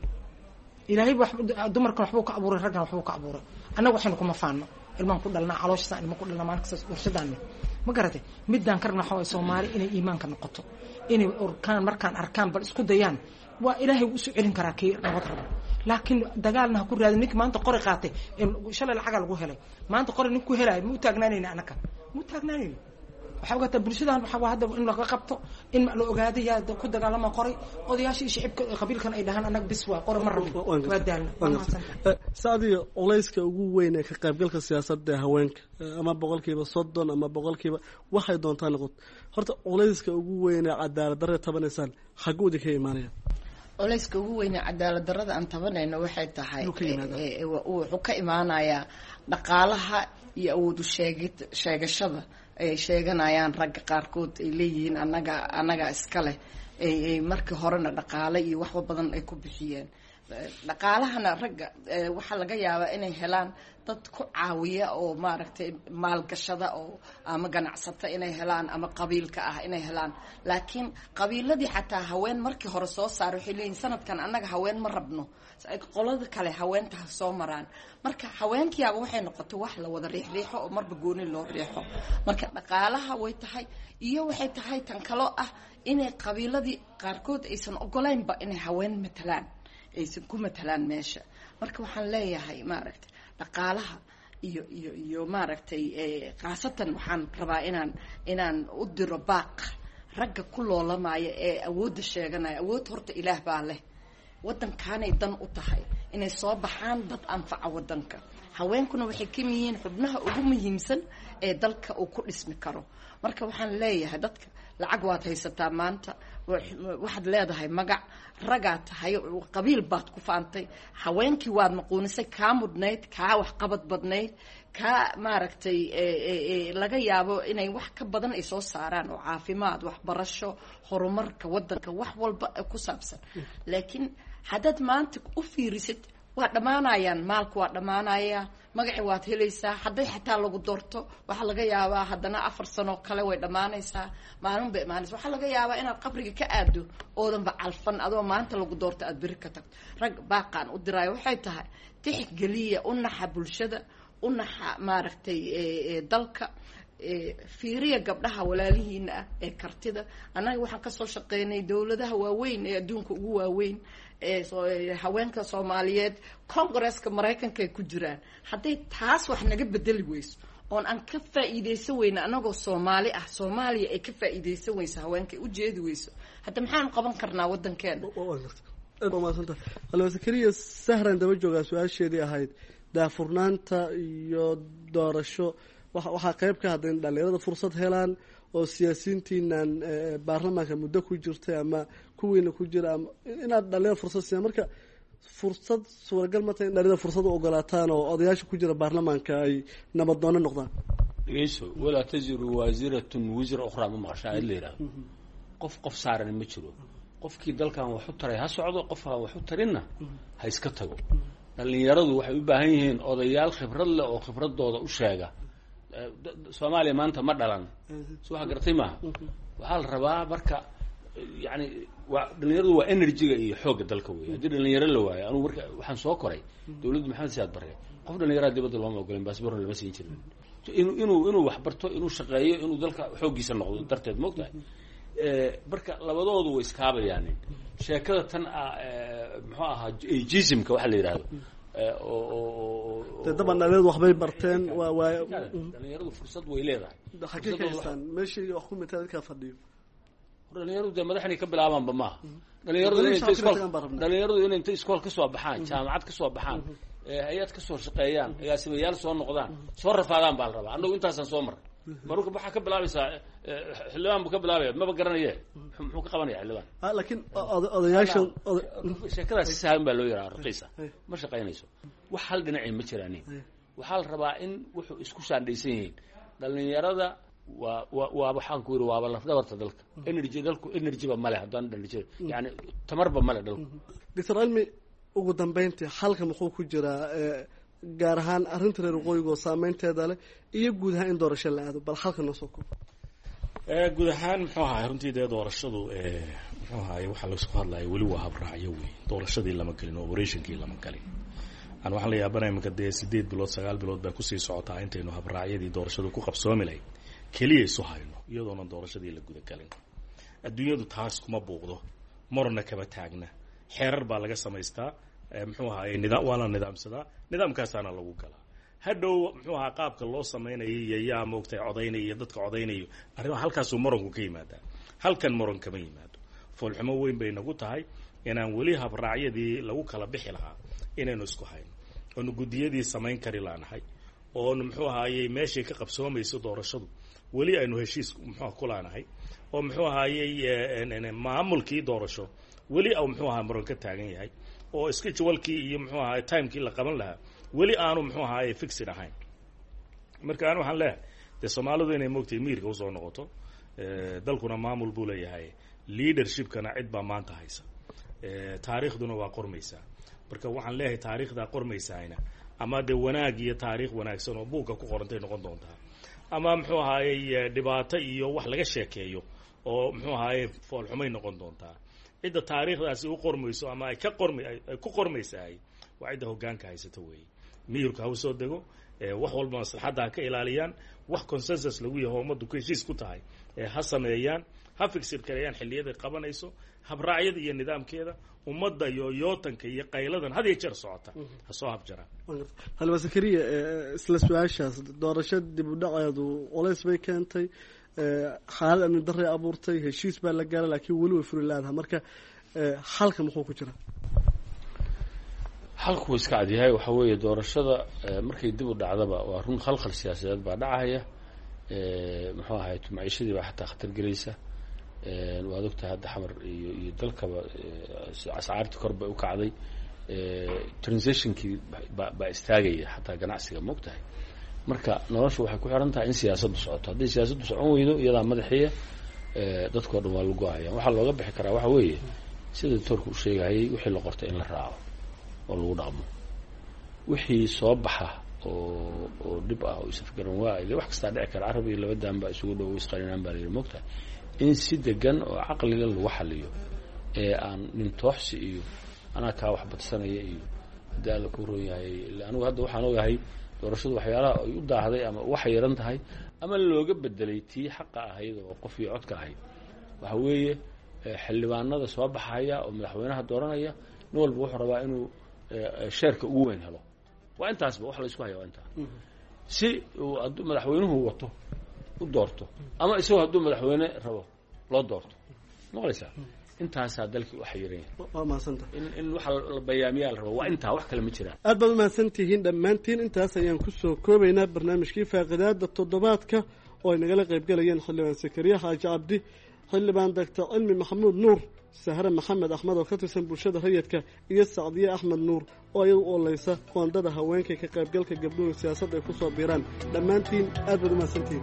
ilaahay dumarkan waxbuu ka abuuray raggan waxbuu ka abuuray annaga waxaynu kuma faano ilmaan ku dhalnaa calooshasan ilma ku dhalnaa maalin kasta warshadaanne ma garatay middaan ka rabna waxaa waay soomaali inay iimaanka noqoto inay orkaan markaan arkaan bal isku dayaan waa ilaahay wuu isu celin karaa kii nabad rabo laakiin dagaalna ha ku raadin ninka maanta qori qaatay shalay lacagaa lagu helay maanta qori nin ku helaayo ma u taagnaanayna annaka ma u taagnaanayno waxaa ogaataa bulshadan waxaa hadda in laga qabto in la ogaaday yaa ku dagaalama qoray odayaashii shicibka qabiilkan ay dhahaan annaga bis waa qori ma rabin waa daalna saadiyo culayska ugu weyn ee ka qaybgalka siyaasadda ee haweenka ama 30% ama 100% waxay doontaa noqoto horta culayska ugu weyn ee cadaalad darrada tabanaysaan xaguudi ka imaanaya culayska ugu weyn ee cadaalad darrada aan tabanayno waxay tahay wuxuu ka imaanayaa dhaqaalaha iyo awoodu sheegashada ay sheeganayaan ragga qaarkood ay leeyihiin annaga iska leh markii horena dhaqaale iyo waxba badan ay ku bixiyeen dhaqaalahana ragga waxaa laga yaabaa inay helaan dad ku caawiya oo maaragtay maalgashada oo ama ganacsata inay helaan ama qabiilka ah inay helaan laakiin qabiiladii xataa haween markii hore soo saar waxay leeyihin sanadkan annaga haween ma rabno qolada kale haweenta ha soo maraan marka haweenkiyaaba waxay noqotay wax la wada riixriixo oo marba gooni loo riixo marka dhaqaalaha way tahay iyo waxay tahay tan kaloo ah inay qabiiladii qaarkood aysan ogolaynba inay haween matalaan aysan ku matalaan meesha marka waxaan leeyahay maaragtay dhaqaalaha iyo maaragtay khaasatan waxaan rabaa inaan u diro baaq ragga ku loolamaya ee awoodda sheeganaya awood horta ilaah baa leh waddankaanay dan u tahay inay soo baxaan dad anfaca waddanka haweenkuna waxay ka yihiin xubnaha ugu muhiimsan ee dalka uu ku dhismi karo marka waxaan leeyahay dadka lacag waad haysataa maanta waxaad leedahay magac ragaad tahay qabiil baad ku faantay haweenkii waad maquunisay kaa mudnayd kaa waxqabad badnayd kaa maaragtay laga yaabo inay wax ka badan ay soo saaraan oo caafimaad waxbarasho horumarka waddanka wax walba ku saabsan laakiin haddaad maanta u fiirisid waa dhammaanayaan maalku waa dhammaanaya magaci waad helaysaa hadday xataa lagu doorto waxaa laga yaabaa haddana 4 sano kale way dhammaanaysaa maalin bay imaanaysa waxaa laga yaabaa inaad qabriga ka aado oodanba calfan adoo maanta lagu doorto aad beri ka tagto rag baaqaan u diraayo waxay tahay tixgeliya u naxa bulshada u naxa maaragtay dalka fiiriya gabdhaha walaalihiina ah ee kartida annaga waxaan kasoo shaqeynay dowladaha waaweyn ee adduunka ugu waaweyn haweenka soomaaliyeed congresska maraykanka ay ku jiraan hadday taas wax naga bedeli weyso oon aan ka faa'iidaysan weyna anagoo soomaali ah soomaaliya ay ka faa'iidaysan weyso haweenka ay u jeedi weyso hadda maxaanu qaban karnaa waddankeena alwasakariya sahran daba joogaa su-aasheedii ahayd daafurnaanta iyo doorasho waxaa qayb ka hadda in dhalinyarada fursad helaan oo siyaasiyiintiinan baarlamaanka muddo ku jirtay ama kuwiina ku jira ama inaad dhalinyarada fursad siiyaan marka fursad suuragal ma tahay in dhalinyarada fursad u ogolaataan oo odayaasha ku jira baarlamaanka ay nabadoono noqdaan dhegeyso walaa taziru waasiratun wisra ukhraa ma maqashaa in la yidhaahdo qof saaran ma jiro qofkii dalkan wax u taray ha socdo qofkaan wax u tarinna ha iska tago dhalinyaradu waxay u baahan yihiin odayaal khibrad leh oo khibradooda u sheega soomaaliya maanta ma dhalan soo waxa gartay maaha waxaa la rabaa marka yani waa dhalinyaradu waa energy-ga iyo xoogga dalka wey haddii dhalinyaro la waayo anugu marka waxaan soo koray dawladda maxamed siyaad barre qof dhalinyarada dibadda looma ogolen baasboorna lama siin jirin inuu wax barto inuu shaqeeyo inuu dalka xooggiisa noqdo darteed moogtahay marka labadoodu way iskaabayaanin sheekada tan muxuu ahaa ageismka waxa la yidhahdo daban dhalinyaradu waxbay barteen dhalinyaradu fursad way leedahay xagee ka haystaan meeshii wax ku mita dadkaa fadhiyo dhalinyaradu dee madaxnay ka bilaabaanba maaha dhalinyaradu inay inta iskool kasoo baxaan jaamacad kasoo baxaan hay-ad kasoo shaqeeyaan agaasimayaal soo noqdaan soo rafaadaan baa la rabaa annagu intaasaan soo marray marka waxaa ka bilaabaysaa xildhibaan buu ka bilaabaya maba garanaye muxuu ka qabanaya xildhibaan laakiin odayaashan sheekadaas si sahlan baa loo yaraa raqiisa ma shaqaynayso wax hal dhinacii ma jiraanin waxaa la rabaa in wuxuu isku shaandhaysan yihiin dhalinyarada waa waxaan ku yidhi waaba lafdabarta dalka dalku energyba male haddaan energy yani tamarba male dalku doctor cilmi ugu dambeyntii xalka muxuu ku jiraa gaar ahaan arrinta reer waqooyiga oo saameynteeda leh iyo guud ahaan in doorasho la aado bal xalka noo soo koob guud ahaan muxuu ahaay runtii dee doorashadu muxuu ahaay waxaa laisku hadlaya weli waa habraacyo wey doorashadii lama gelin operationkii lama galin aan waxaan la yaabanaya iminka dee 8 bilood 9 bilood baa kusii socotaa intaynu habraacyadii doorashadu ku qabsoomi lahayd keliya isu hayno iyadoona doorashadii la gudagalin adduunyadu taas kuma buuqdo marna kama taagna xeerar baa laga samaystaa muxuu ahaay waa la nidaamsadaa nidaamkaasaana lagu galaa hadhow muxuu ahaa qaabka loo samaynayay iyo yaa moogtay codaynaya iyo dadka codaynayo arrimaha halkaasuu moranku ka yimaadaa halkan moran kama yimaado foolxumo weyn bay nagu tahay inaan weli habraacyadii lagu kala bixi lahaa inaynu isku hayno oonu guddiyadii samayn kari laanahay oonu muxuu ahaayey meeshay ka qabsoomayso doorashadu weli aynu heshiis muxuu ku laanahay oo muxuu ahaayey maamulkii doorasho weli au muxuu ahaa moran ka taagan yahay oo schedulekii iyo muxuu ahaay timekii la qaban lahaa weli aanu muxuu ahaay fixid ahayn marka aan waxaan leeyahay dee soomaalidu inay moogtay miirka usoo noqoto dalkuna maamul buu leeyahay leadershipkana cid baa maanta haysa taariikhduna waa qormaysaa marka waxaan leeyahay taariikhdaa qormaysaayna ama dee wanaag iyo taariikh wanaagsan oo buugga ku qorantay noqon doontaa ama muxuu ahaayey dhibaato iyo wax laga sheekeeyo oo muxuu ahaayey foolxumay noqon doontaa cidda taariikhdaasi u qormayso ama ay ku qormaysahay waa cidda hoggaanka haysata weeye miyirku ha u soo dego wax walba maslaxadda ha ka ilaaliyaan wax consensus lagu yaho ummaddu ku heshiis ku tahay ha sameeyaan ha figsir kareeyaan xilliyaday qabanayso habraacyada iyo nidaamkeeda ummadda iyo yootanka iyo qayladan had iyo jeer socota ha soo habjaraan halba sakariya isla su-aashaas doorasho dib u dhaceedu culays bay keentay xaalad amni darray abuurtay heshiis baa la gaaray laakiin weli way furi laadaha marka xalka muxuu ku jira xalku wuu iska cadyahay waxa weeye doorashada markay dib u dhacdaba waa run khalkhal siyaasadeed baa dhacaya muxuu ahay maciishadii baa xataa khatar gelaysa waad ogtahay hadda xamar iyo dalkaba ascaartii kor bay u kacday transitionkii baa istaagaya xataa ganacsiga ma ogtahay marka noloshu waxay ku xiran tahay in siyaasaddu socoto hadday siyaasaddu socon weydo iyadaa madaxiya dadkao dhan waa lagu ahayaan waxaa looga bixi karaa waxa weeye sida doctoorku u sheegayay wixii la qortay in la raaco oo lagu dhaqmo wixii soo baxa oo dhib ah oo isafgaran waa de wax kastaa dhici kara carab iyo labadan baa isugu dhow isqarinaan baa la yidhi mogtahay in si degan oo caqliga lagu xaliyo ee aan nin tooxsi iyo anaa kaa wax badsanaya iyo haddii alla ku roon yahay anigu hadda waxaan ogahay doorashadu waxyaalaha ay u daahday ama waxay yaran tahay ama looga bedelay tii xaqa ahayd oo qof iyo codka ahayd waxa weeye xildhibaanada soo baxaya oo madaxweynaha dooranaya nin walba wuxuu rabaa inuu sheerka ugu weyn helo waa intaasba wax la isku haya waa intaa si uu hadduu madaxweynuhu wato u doorto ama isagoo hadduu madaxweyne rabo loo doorto maqlaysaa intaasaa dalkii u xayiran yahay waa mahadsanta in waxa la bayaamiyaa la rabo waa intaa wax kale ma jiraan aad baad umahadsantihiin dhammaantiin intaas ayaan kusoo koobaynaa barnaamijkii faaqidaada toddobaadka oo ay nagala qaybgalayeen xildhibaan sakariya xaaji cabdi xildhibaan doctor cilmi maxamuud nuur sahre maxamed axmed oo ka tirsan bulshada rayidka iyo sacdiye axmed nuur oo iyadu oolaysa qoondada haweenka ka qaybgalka gabdhuhu siyaasadda ay ku soo biiraan dhammaantiin aad baad umahadsantihiin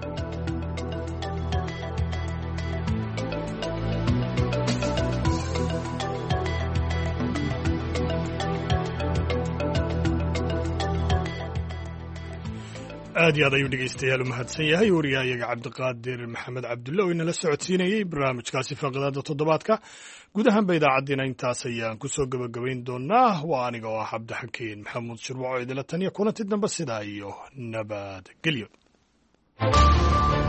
aad iyo aad ayuu dhegaystayaal u mahadsan yahay wariyahayaga cabdiqaadir maxamed cabdulle oo inala socodsiinayey barnaamijkaasi faaqidaada toddobaadka guud ahaanba idaacaddiina intaas ayaan ku soo gebagabayn doonaa waa aniga oo ah cabdixakiin maxamuud shirwaco idila taniya kulanti dambe sidaa iyo nabadgelyo